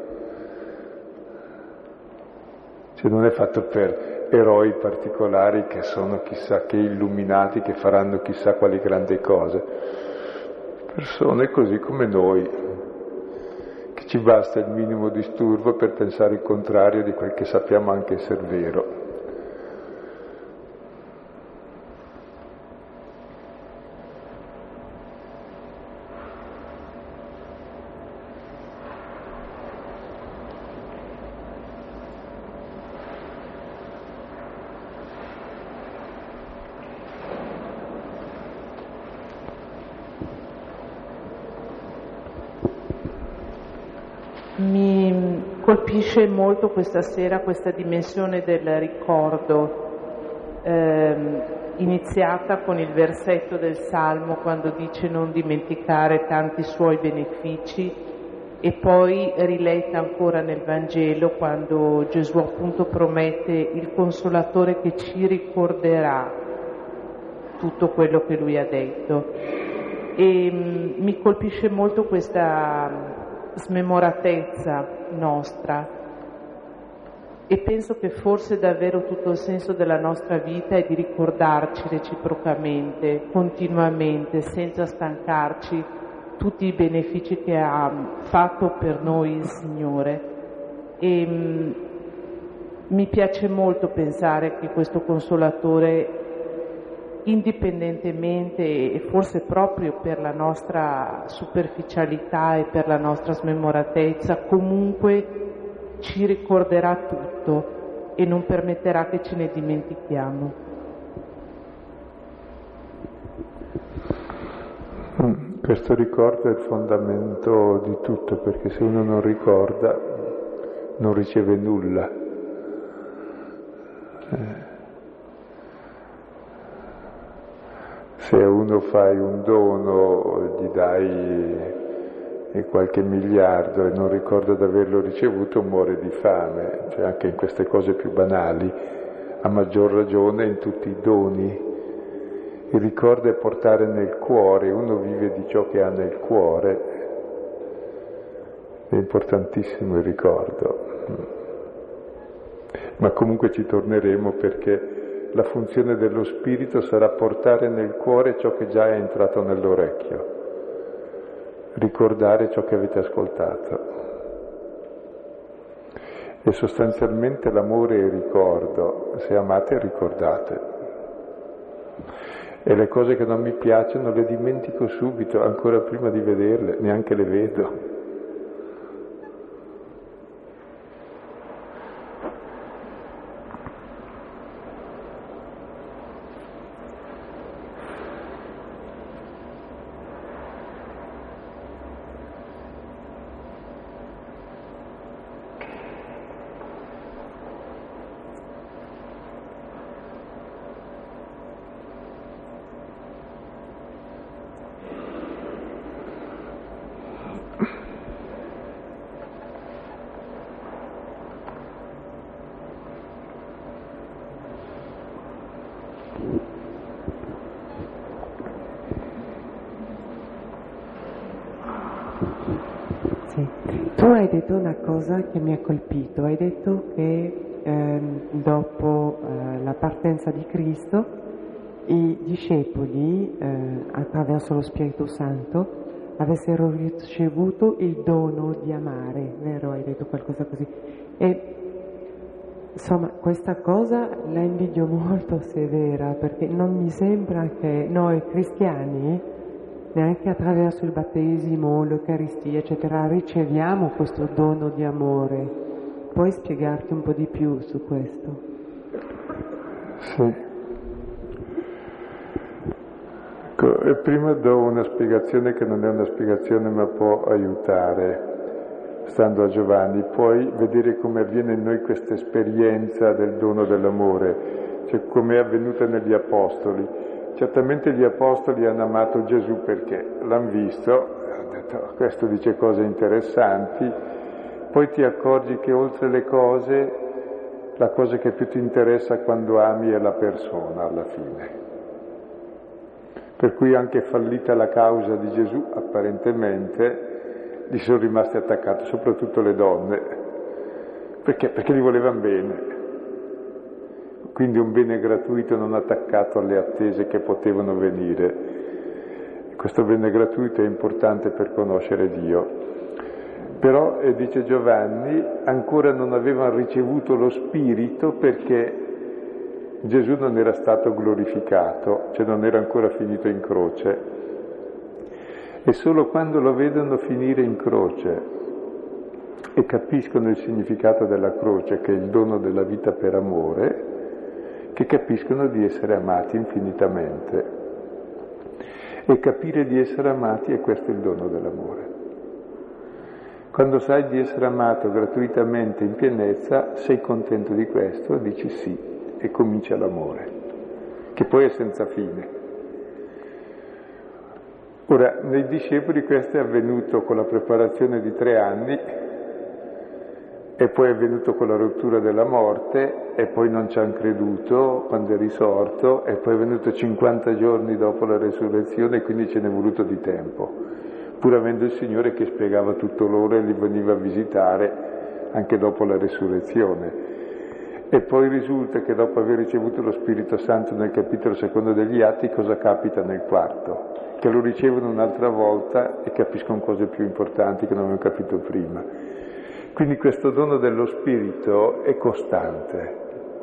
cioè non è fatto per eroi particolari che sono chissà che illuminati, che faranno chissà quali grandi cose, persone così come noi, che ci basta il minimo disturbo per pensare il contrario di quel che sappiamo anche essere vero. Mi colpisce molto questa sera questa dimensione del ricordo, ehm, iniziata con il versetto del Salmo quando dice non dimenticare tanti suoi benefici, e poi riletta ancora nel Vangelo quando Gesù appunto promette il Consolatore che ci ricorderà tutto quello che Lui ha detto. E mh, mi colpisce molto questa smemoratezza nostra, e penso che forse davvero tutto il senso della nostra vita è di ricordarci reciprocamente, continuamente, senza stancarci, tutti i benefici che ha fatto per noi il Signore. E mh, mi piace molto pensare che questo Consolatore, indipendentemente e forse proprio per la nostra superficialità e per la nostra smemoratezza, comunque ci ricorderà tutto e non permetterà che ce ne dimentichiamo. Questo ricordo è il fondamento di tutto, perché se uno non ricorda non riceve nulla. Eh. Se a uno fai un dono, gli dai qualche miliardo e non ricorda di averlo ricevuto, muore di fame, cioè anche in queste cose più banali, a maggior ragione in tutti i doni. Il ricordo è portare nel cuore, uno vive di ciò che ha nel cuore, è importantissimo il ricordo. Ma comunque ci torneremo, perché la funzione dello spirito sarà portare nel cuore ciò che già è entrato nell'orecchio, ricordare ciò che avete ascoltato. E sostanzialmente l'amore è il ricordo, se amate ricordate. E le cose che non mi piacciono le dimentico subito, ancora prima di vederle, neanche le vedo. Sì. Tu hai detto una cosa che mi ha colpito, hai detto che ehm, dopo eh, la partenza di Cristo i discepoli, eh, attraverso lo Spirito Santo, avessero ricevuto il dono di amare, vero? Hai detto qualcosa così. E insomma, questa cosa la invidio molto se è vera, perché non mi sembra che noi cristiani, neanche attraverso il battesimo, l'Eucaristia, eccetera, riceviamo questo dono di amore. Puoi spiegarti un po' di più su questo? Sì. Ecco, prima do una spiegazione che non è una spiegazione ma può aiutare. stando a Giovanni, puoi vedere come avviene in noi questa esperienza del dono dell'amore, cioè come è avvenuta negli Apostoli. Certamente gli Apostoli hanno amato Gesù perché l'hanno visto, hanno detto questo dice cose interessanti, poi ti accorgi che oltre le cose, la cosa che più ti interessa quando ami è la persona alla fine. Per cui anche fallita la causa di Gesù, apparentemente, gli sono rimaste attaccate, soprattutto le donne. Perché? Perché gli volevano bene. Quindi un bene gratuito non attaccato alle attese che potevano venire. Questo bene gratuito è importante per conoscere Dio. Però, eh, dice Giovanni, ancora non avevano ricevuto lo Spirito perché Gesù non era stato glorificato, cioè non era ancora finito in croce. E solo quando lo vedono finire in croce e capiscono il significato della croce, che è il dono della vita per amore, che capiscono di essere amati infinitamente. E capire di essere amati è questo il dono dell'amore. Quando sai di essere amato gratuitamente in pienezza, sei contento di questo, dici sì, e comincia l'amore, che poi è senza fine. Ora, nei discepoli questo è avvenuto con la preparazione di tre anni, e poi è avvenuto con la rottura della morte, e poi non ci hanno creduto quando è risorto, e poi è venuto cinquanta giorni dopo la resurrezione, e quindi ce n'è voluto di tempo, pur avendo il Signore che spiegava tutto loro e li veniva a visitare anche dopo la resurrezione. E poi risulta che dopo aver ricevuto lo Spirito Santo nel capitolo secondo degli Atti, cosa capita nel quarto? Che lo ricevono un'altra volta e capiscono cose più importanti che non avevano capito prima. Quindi questo dono dello Spirito è costante.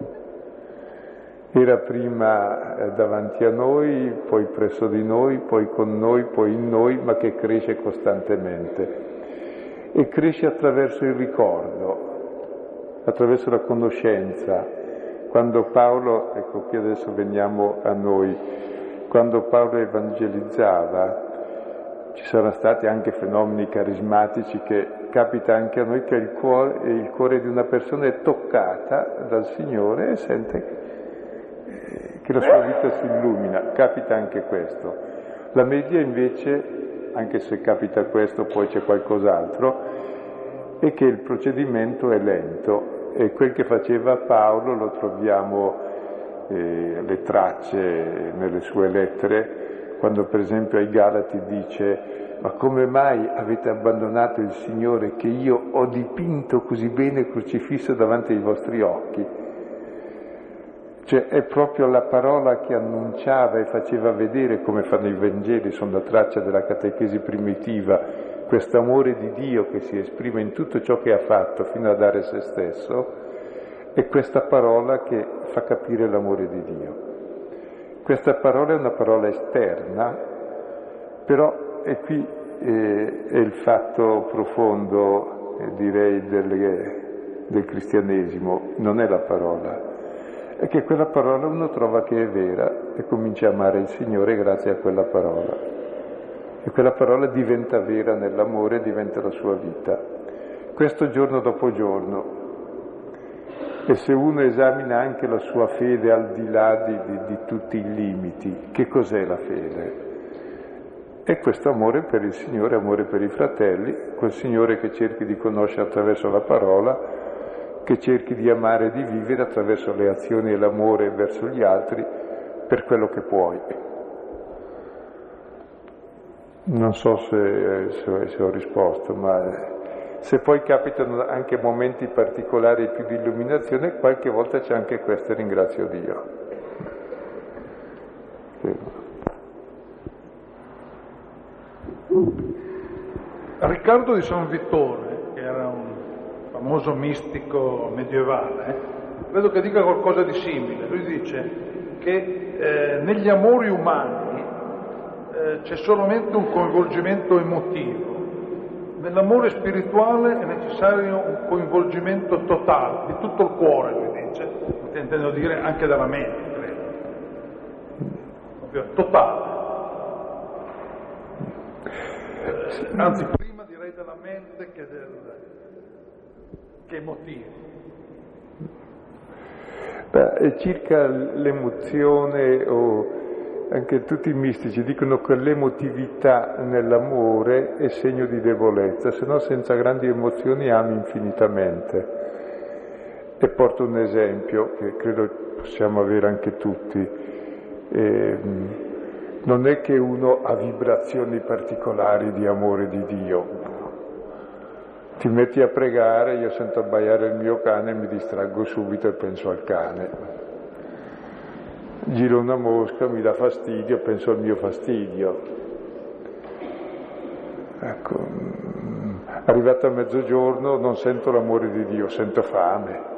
Era prima davanti a noi, poi presso di noi, poi con noi, poi in noi, ma che cresce costantemente. E cresce attraverso il ricordo, attraverso la conoscenza. Quando Paolo, ecco qui adesso veniamo a noi, quando Paolo evangelizzava, ci sono stati anche fenomeni carismatici che capita anche a noi, che il cuore, il cuore di una persona è toccata dal Signore e sente che la sua vita si illumina, capita anche questo. La media invece, anche se capita questo, poi c'è qualcos'altro, è che il procedimento è lento. E quel che faceva Paolo lo troviamo eh, le tracce nelle sue lettere, quando per esempio ai Galati dice: ma come mai avete abbandonato il Signore che io ho dipinto così bene crocifisso davanti ai vostri occhi? Cioè è proprio la parola che annunciava e faceva vedere, come fanno i Vangeli, sono la traccia della catechesi primitiva, questo amore di Dio che si esprime in tutto ciò che ha fatto fino a dare se stesso, è questa parola che fa capire l'amore di Dio. Questa parola è una parola esterna, però è qui eh, è il fatto profondo, eh, direi, del, del cristianesimo, non è la parola, è che quella parola uno trova che è vera e comincia a amare il Signore grazie a quella parola. E quella parola diventa vera nell'amore, diventa la sua vita. Questo giorno dopo giorno. E se uno esamina anche la sua fede al di là di, di, di tutti i limiti, che cos'è la fede? È questo amore per il Signore, amore per i fratelli, quel Signore che cerchi di conoscere attraverso la parola, che cerchi di amare e di vivere attraverso le azioni e l'amore verso gli altri per quello che puoi. Non so se, se, se ho risposto, ma se poi capitano anche momenti particolari più di illuminazione, qualche volta c'è anche questo, ringrazio Dio. Riccardo di San Vittore, che era un famoso mistico medievale, credo che dica qualcosa di simile. Lui dice che eh, negli amori umani eh, c'è solamente un coinvolgimento emotivo. Nell'amore spirituale è necessario un coinvolgimento totale, di tutto il cuore, lui dice, intendo dire anche della mente, credo. Proprio totale. Eh, anzi, prima direi della mente che del, che motivi? Beh, circa l'emozione, o anche tutti i mistici dicono che l'emotività nell'amore è segno di debolezza, se no senza grandi emozioni ami infinitamente. E porto un esempio che credo possiamo avere anche tutti. Eh, non è che uno ha vibrazioni particolari di amore di Dio. Ti metti a pregare, io sento abbaiare il mio cane e mi distraggo subito e penso al cane. Giro una mosca, mi dà fastidio, penso al mio fastidio. Ecco, arrivato a mezzogiorno non sento l'amore di Dio, sento fame.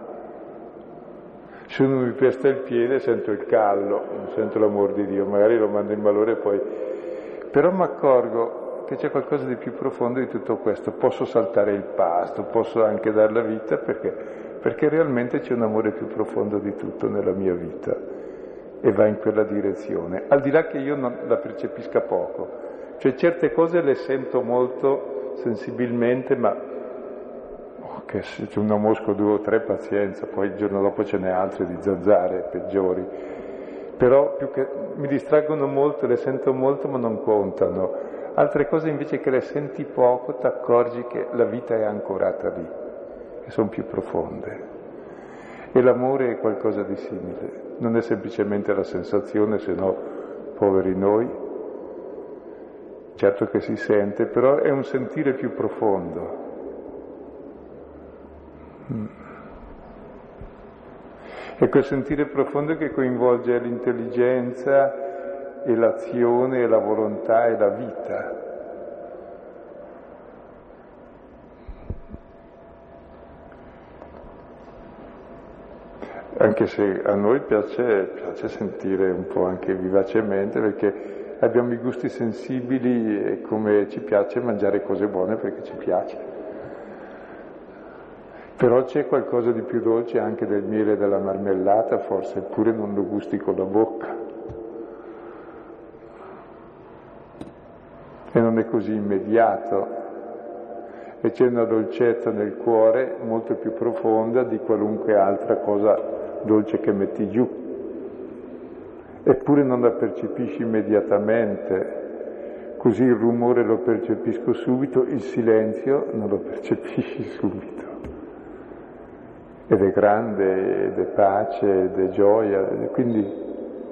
Se uno mi pesta il piede sento il callo, non sento l'amore di Dio, magari lo mando in malore poi. Però mi accorgo che c'è qualcosa di più profondo di tutto questo. Posso saltare il pasto, posso anche dare la vita perché, perché realmente c'è un amore più profondo di tutto nella mia vita e va in quella direzione, al di là che io non la percepisca poco. Cioè certe cose le sento molto sensibilmente, ma oh, che se c'è una mosca, due o tre, pazienza, poi il giorno dopo ce n'è altre di zanzare peggiori. Però più che mi distraggono molto, le sento molto ma non contano. Altre cose invece che le senti poco ti accorgi che la vita è ancorata lì, che sono più profonde. E l'amore è qualcosa di simile, non è semplicemente la sensazione, se no poveri noi, certo che si sente, però è un sentire più profondo. È quel sentire profondo che coinvolge l'intelligenza e l'azione e la volontà e la vita. Anche se a noi piace, piace sentire un po' anche vivacemente, perché abbiamo i gusti sensibili e come ci piace mangiare cose buone perché ci piace. Però c'è qualcosa di più dolce anche del miele e della marmellata, forse, eppure non lo gusti con la bocca. E non è così immediato, e c'è una dolcezza nel cuore molto più profonda di qualunque altra cosa dolce che metti giù, eppure non la percepisci immediatamente, così il rumore lo percepisco subito, il silenzio non lo percepisci subito, ed è grande, ed è pace, ed è gioia, e quindi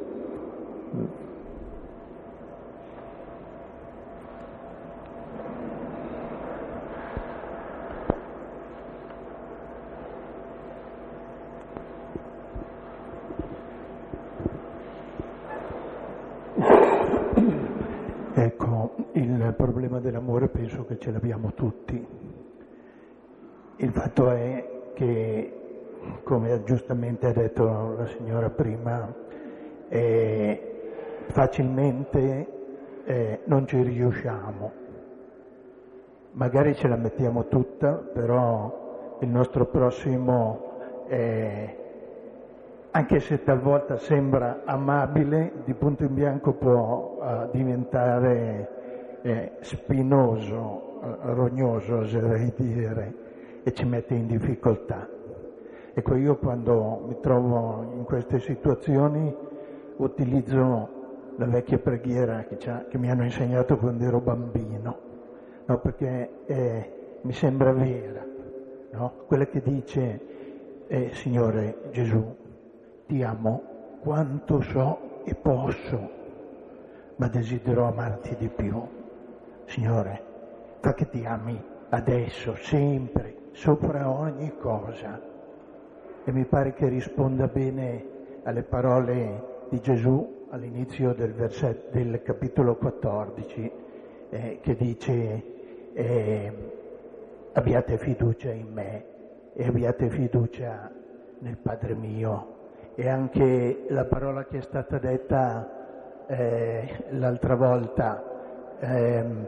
il problema dell'amore penso che ce l'abbiamo tutti. Il fatto è che, come giustamente ha detto la signora prima, eh, facilmente eh, non ci riusciamo. Magari ce la mettiamo tutta, però il nostro prossimo, eh, anche se talvolta sembra amabile, di punto in bianco può uh, diventare eh, spinoso, uh, rognoso, oserei dire, e ci mette in difficoltà. Ecco, io quando mi trovo in queste situazioni utilizzo la vecchia preghiera che, che mi hanno insegnato quando ero bambino, no? Perché eh, mi sembra vera, no? Quella che dice, eh, Signore Gesù, ti amo quanto so e posso, ma desidero amarti di più. Signore, fa che ti ami adesso, sempre, sopra ogni cosa. E mi pare che risponda bene alle parole di Gesù all'inizio del, versetto, del capitolo quattordici, eh, che dice eh, abbiate fiducia in me e abbiate fiducia nel Padre mio. E anche la parola che è stata detta eh, l'altra volta, ehm,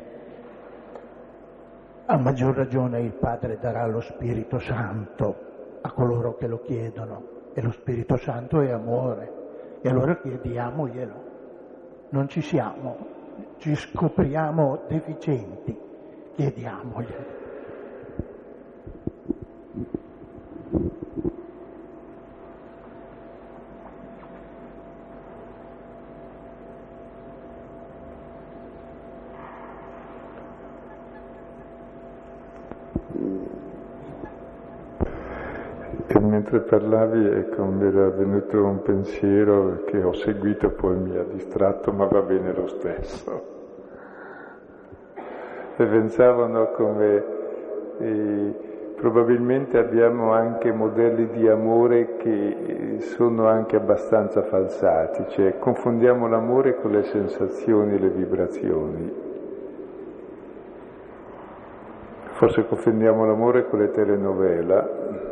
a maggior ragione il Padre darà lo Spirito Santo a coloro che lo chiedono, e lo Spirito Santo è amore, e allora chiediamoglielo. Non ci siamo, ci scopriamo deficienti, chiediamoglielo. E mentre parlavi, ecco, mi era venuto un pensiero che ho seguito, poi mi ha distratto, ma va bene lo stesso. E pensavo, no, come eh, probabilmente abbiamo anche modelli di amore che sono anche abbastanza falsati, cioè confondiamo l'amore con le sensazioni e le vibrazioni. Forse confondiamo l'amore con le telenovela.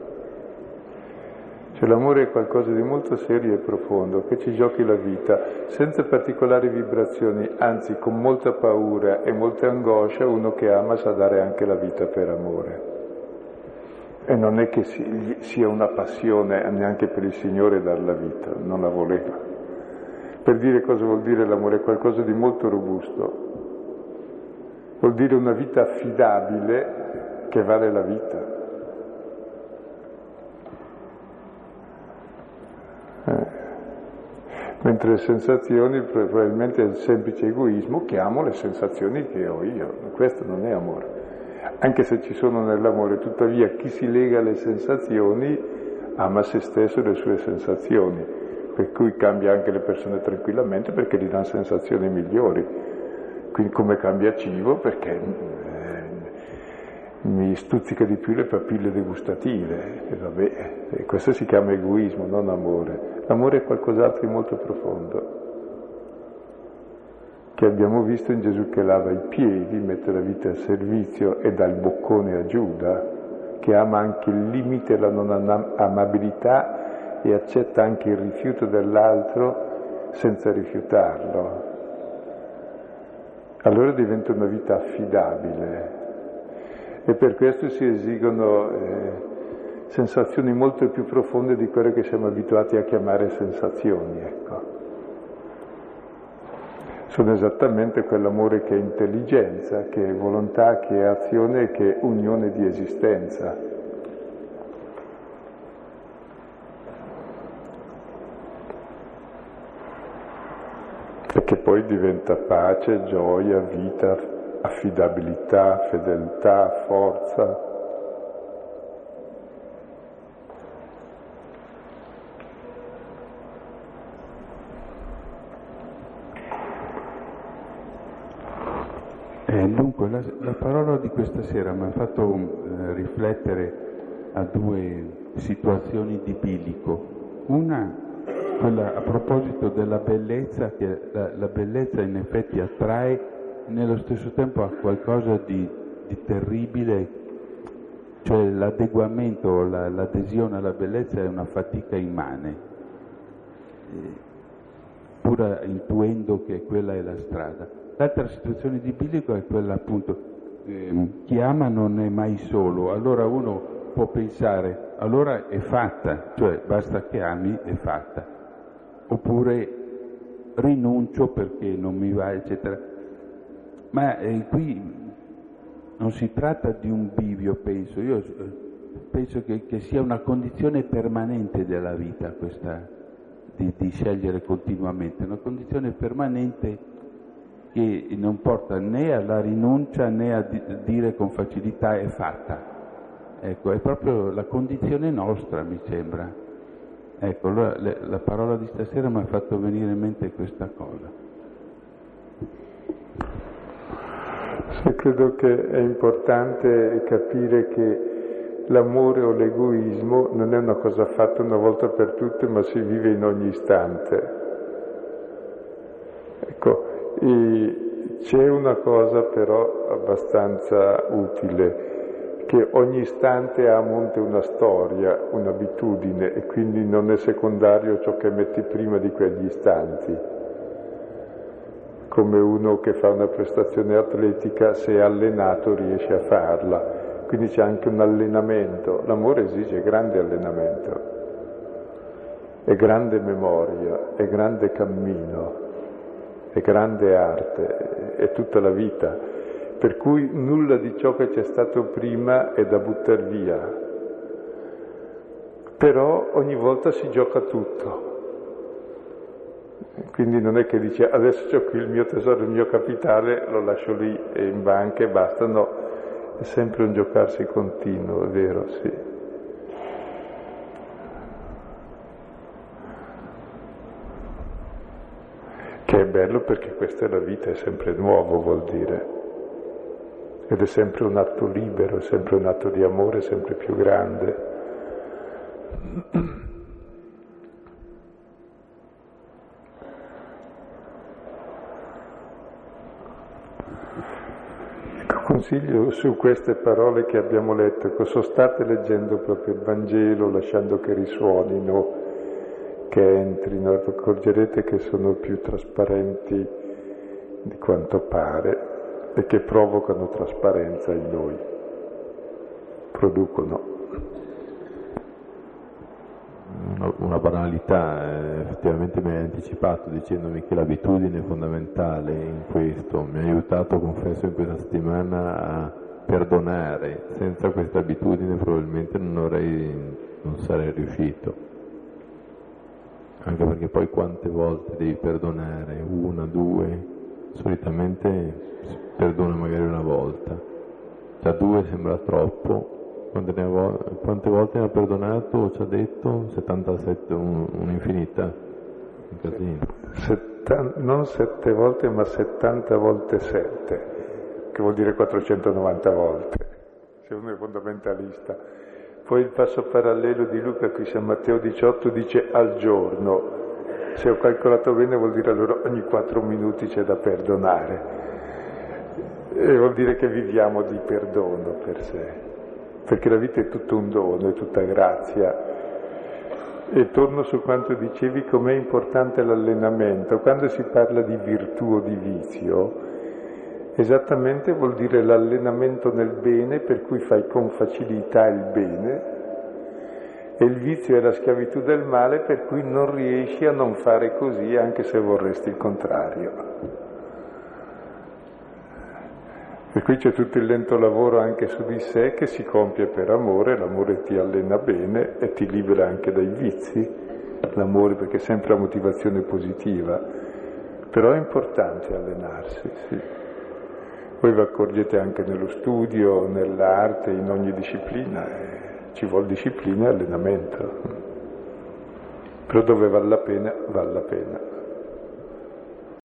Cioè l'amore è qualcosa di molto serio e profondo, che ci giochi la vita, senza particolari vibrazioni, anzi con molta paura e molta angoscia. Uno che ama sa dare anche la vita per amore. E non è che sia una passione neanche per il Signore dar la vita, non la voleva. Per dire cosa vuol dire l'amore, è qualcosa di molto robusto. Vuol dire una vita affidabile che vale la vita. Eh. Mentre le sensazioni probabilmente è il semplice egoismo che amo le sensazioni che ho io, questo non è amore. Anche se ci sono nell'amore, tuttavia chi si lega alle sensazioni ama se stesso e le sue sensazioni, per cui cambia anche le persone tranquillamente perché gli danno sensazioni migliori. Quindi come cambia cibo? Perché eh, mi stuzzica di più le papille degustative, e vabbè, e questo si chiama egoismo, non amore. L'amore è qualcos'altro di molto profondo, che abbiamo visto in Gesù che lava i piedi, mette la vita al servizio e dà il boccone a Giuda, che ama anche il limite e la non amabilità e accetta anche il rifiuto dell'altro senza rifiutarlo. Allora diventa una vita affidabile e per questo si esigono eh, sensazioni molto più profonde di quelle che siamo abituati a chiamare sensazioni, ecco. Sono esattamente quell'amore che è intelligenza, che è volontà, che è azione e che è unione di esistenza. E che poi diventa pace, gioia, vita, affidabilità, fedeltà, forza. Eh, dunque, la, la parola di questa sera mi ha fatto eh, riflettere a due situazioni di bilico. Una, quella a proposito della bellezza, che la, la bellezza in effetti attrae e nello stesso tempo ha qualcosa di, di terribile, cioè l'adeguamento, la, l'adesione alla bellezza è una fatica immane, eh, pur intuendo che quella è la strada. L'altra situazione di bilico è quella appunto, eh, chi ama non è mai solo, allora uno può pensare, allora è fatta, cioè basta che ami, è fatta, oppure rinuncio perché non mi va, eccetera. Ma eh, qui non si tratta di un bivio, penso, io penso che, che sia una condizione permanente della vita questa, di, di scegliere continuamente, una condizione permanente che non porta né alla rinuncia né a di- dire con facilità è fatta. Ecco, è proprio la condizione nostra, mi sembra. Ecco, allora le, la parola di stasera mi ha fatto venire in mente questa cosa. Sì, credo che è importante capire che l'amore o l'egoismo non è una cosa fatta una volta per tutte, ma si vive in ogni istante. Ecco, e c'è una cosa però abbastanza utile, che ogni istante ha a monte una storia, un'abitudine, e quindi non è secondario ciò che metti prima di quegli istanti. Come uno che fa una prestazione atletica, se è allenato riesce a farla, quindi c'è anche un allenamento. L'amore esige grande allenamento, è grande memoria, è grande cammino, è grande arte, è tutta la vita, per cui nulla di ciò che c'è stato prima è da buttare via. però ogni volta si gioca tutto. Quindi non è che dice adesso ho qui il mio tesoro, il mio capitale, lo lascio lì in banca e basta, no, è sempre un giocarsi continuo, è vero, sì. Che è bello perché questa è la vita, è sempre nuovo, vuol dire. Ed è sempre un atto libero, è sempre un atto di amore, sempre più grande. Consiglio su queste parole che abbiamo letto, ecco, state leggendo proprio il Vangelo, lasciando che risuonino, che entrino, accorgerete che sono più trasparenti di quanto pare e che provocano trasparenza in noi, producono. Una banalità, eh, effettivamente mi hai anticipato dicendomi che l'abitudine è fondamentale in questo, mi ha aiutato, confesso, in questa settimana a perdonare. Senza questa abitudine probabilmente non avrei, non sarei riuscito, anche perché poi quante volte devi perdonare? Una, due? Solitamente si perdona magari una volta, già due sembra troppo. Quante, vo- quante volte ne ha perdonato? Ci ha detto settantasette, un, un'infinità, un casino. Settan- non sette volte, ma settanta volte sette, che vuol dire quattrocentonovanta volte, se uno è fondamentalista. Poi il passo parallelo di Luca, qui San Matteo diciotto, dice al giorno. Se ho calcolato bene vuol dire allora ogni quattro minuti c'è da perdonare. E vuol dire che viviamo di perdono per sé. Perché la vita è tutto un dono, è tutta grazia. E torno su quanto dicevi, com'è importante l'allenamento. Quando si parla di virtù o di vizio, esattamente vuol dire l'allenamento nel bene, per cui fai con facilità il bene, e il vizio è la schiavitù del male, per cui non riesci a non fare così anche se vorresti il contrario. E qui c'è tutto il lento lavoro anche su di sé che si compie per amore, l'amore ti allena bene e ti libera anche dai vizi, l'amore perché è sempre la motivazione positiva, però è importante allenarsi, sì. Voi vi accorgete anche nello studio, nell'arte, in ogni disciplina, eh, ci vuole disciplina e allenamento, però dove vale la pena, vale la pena.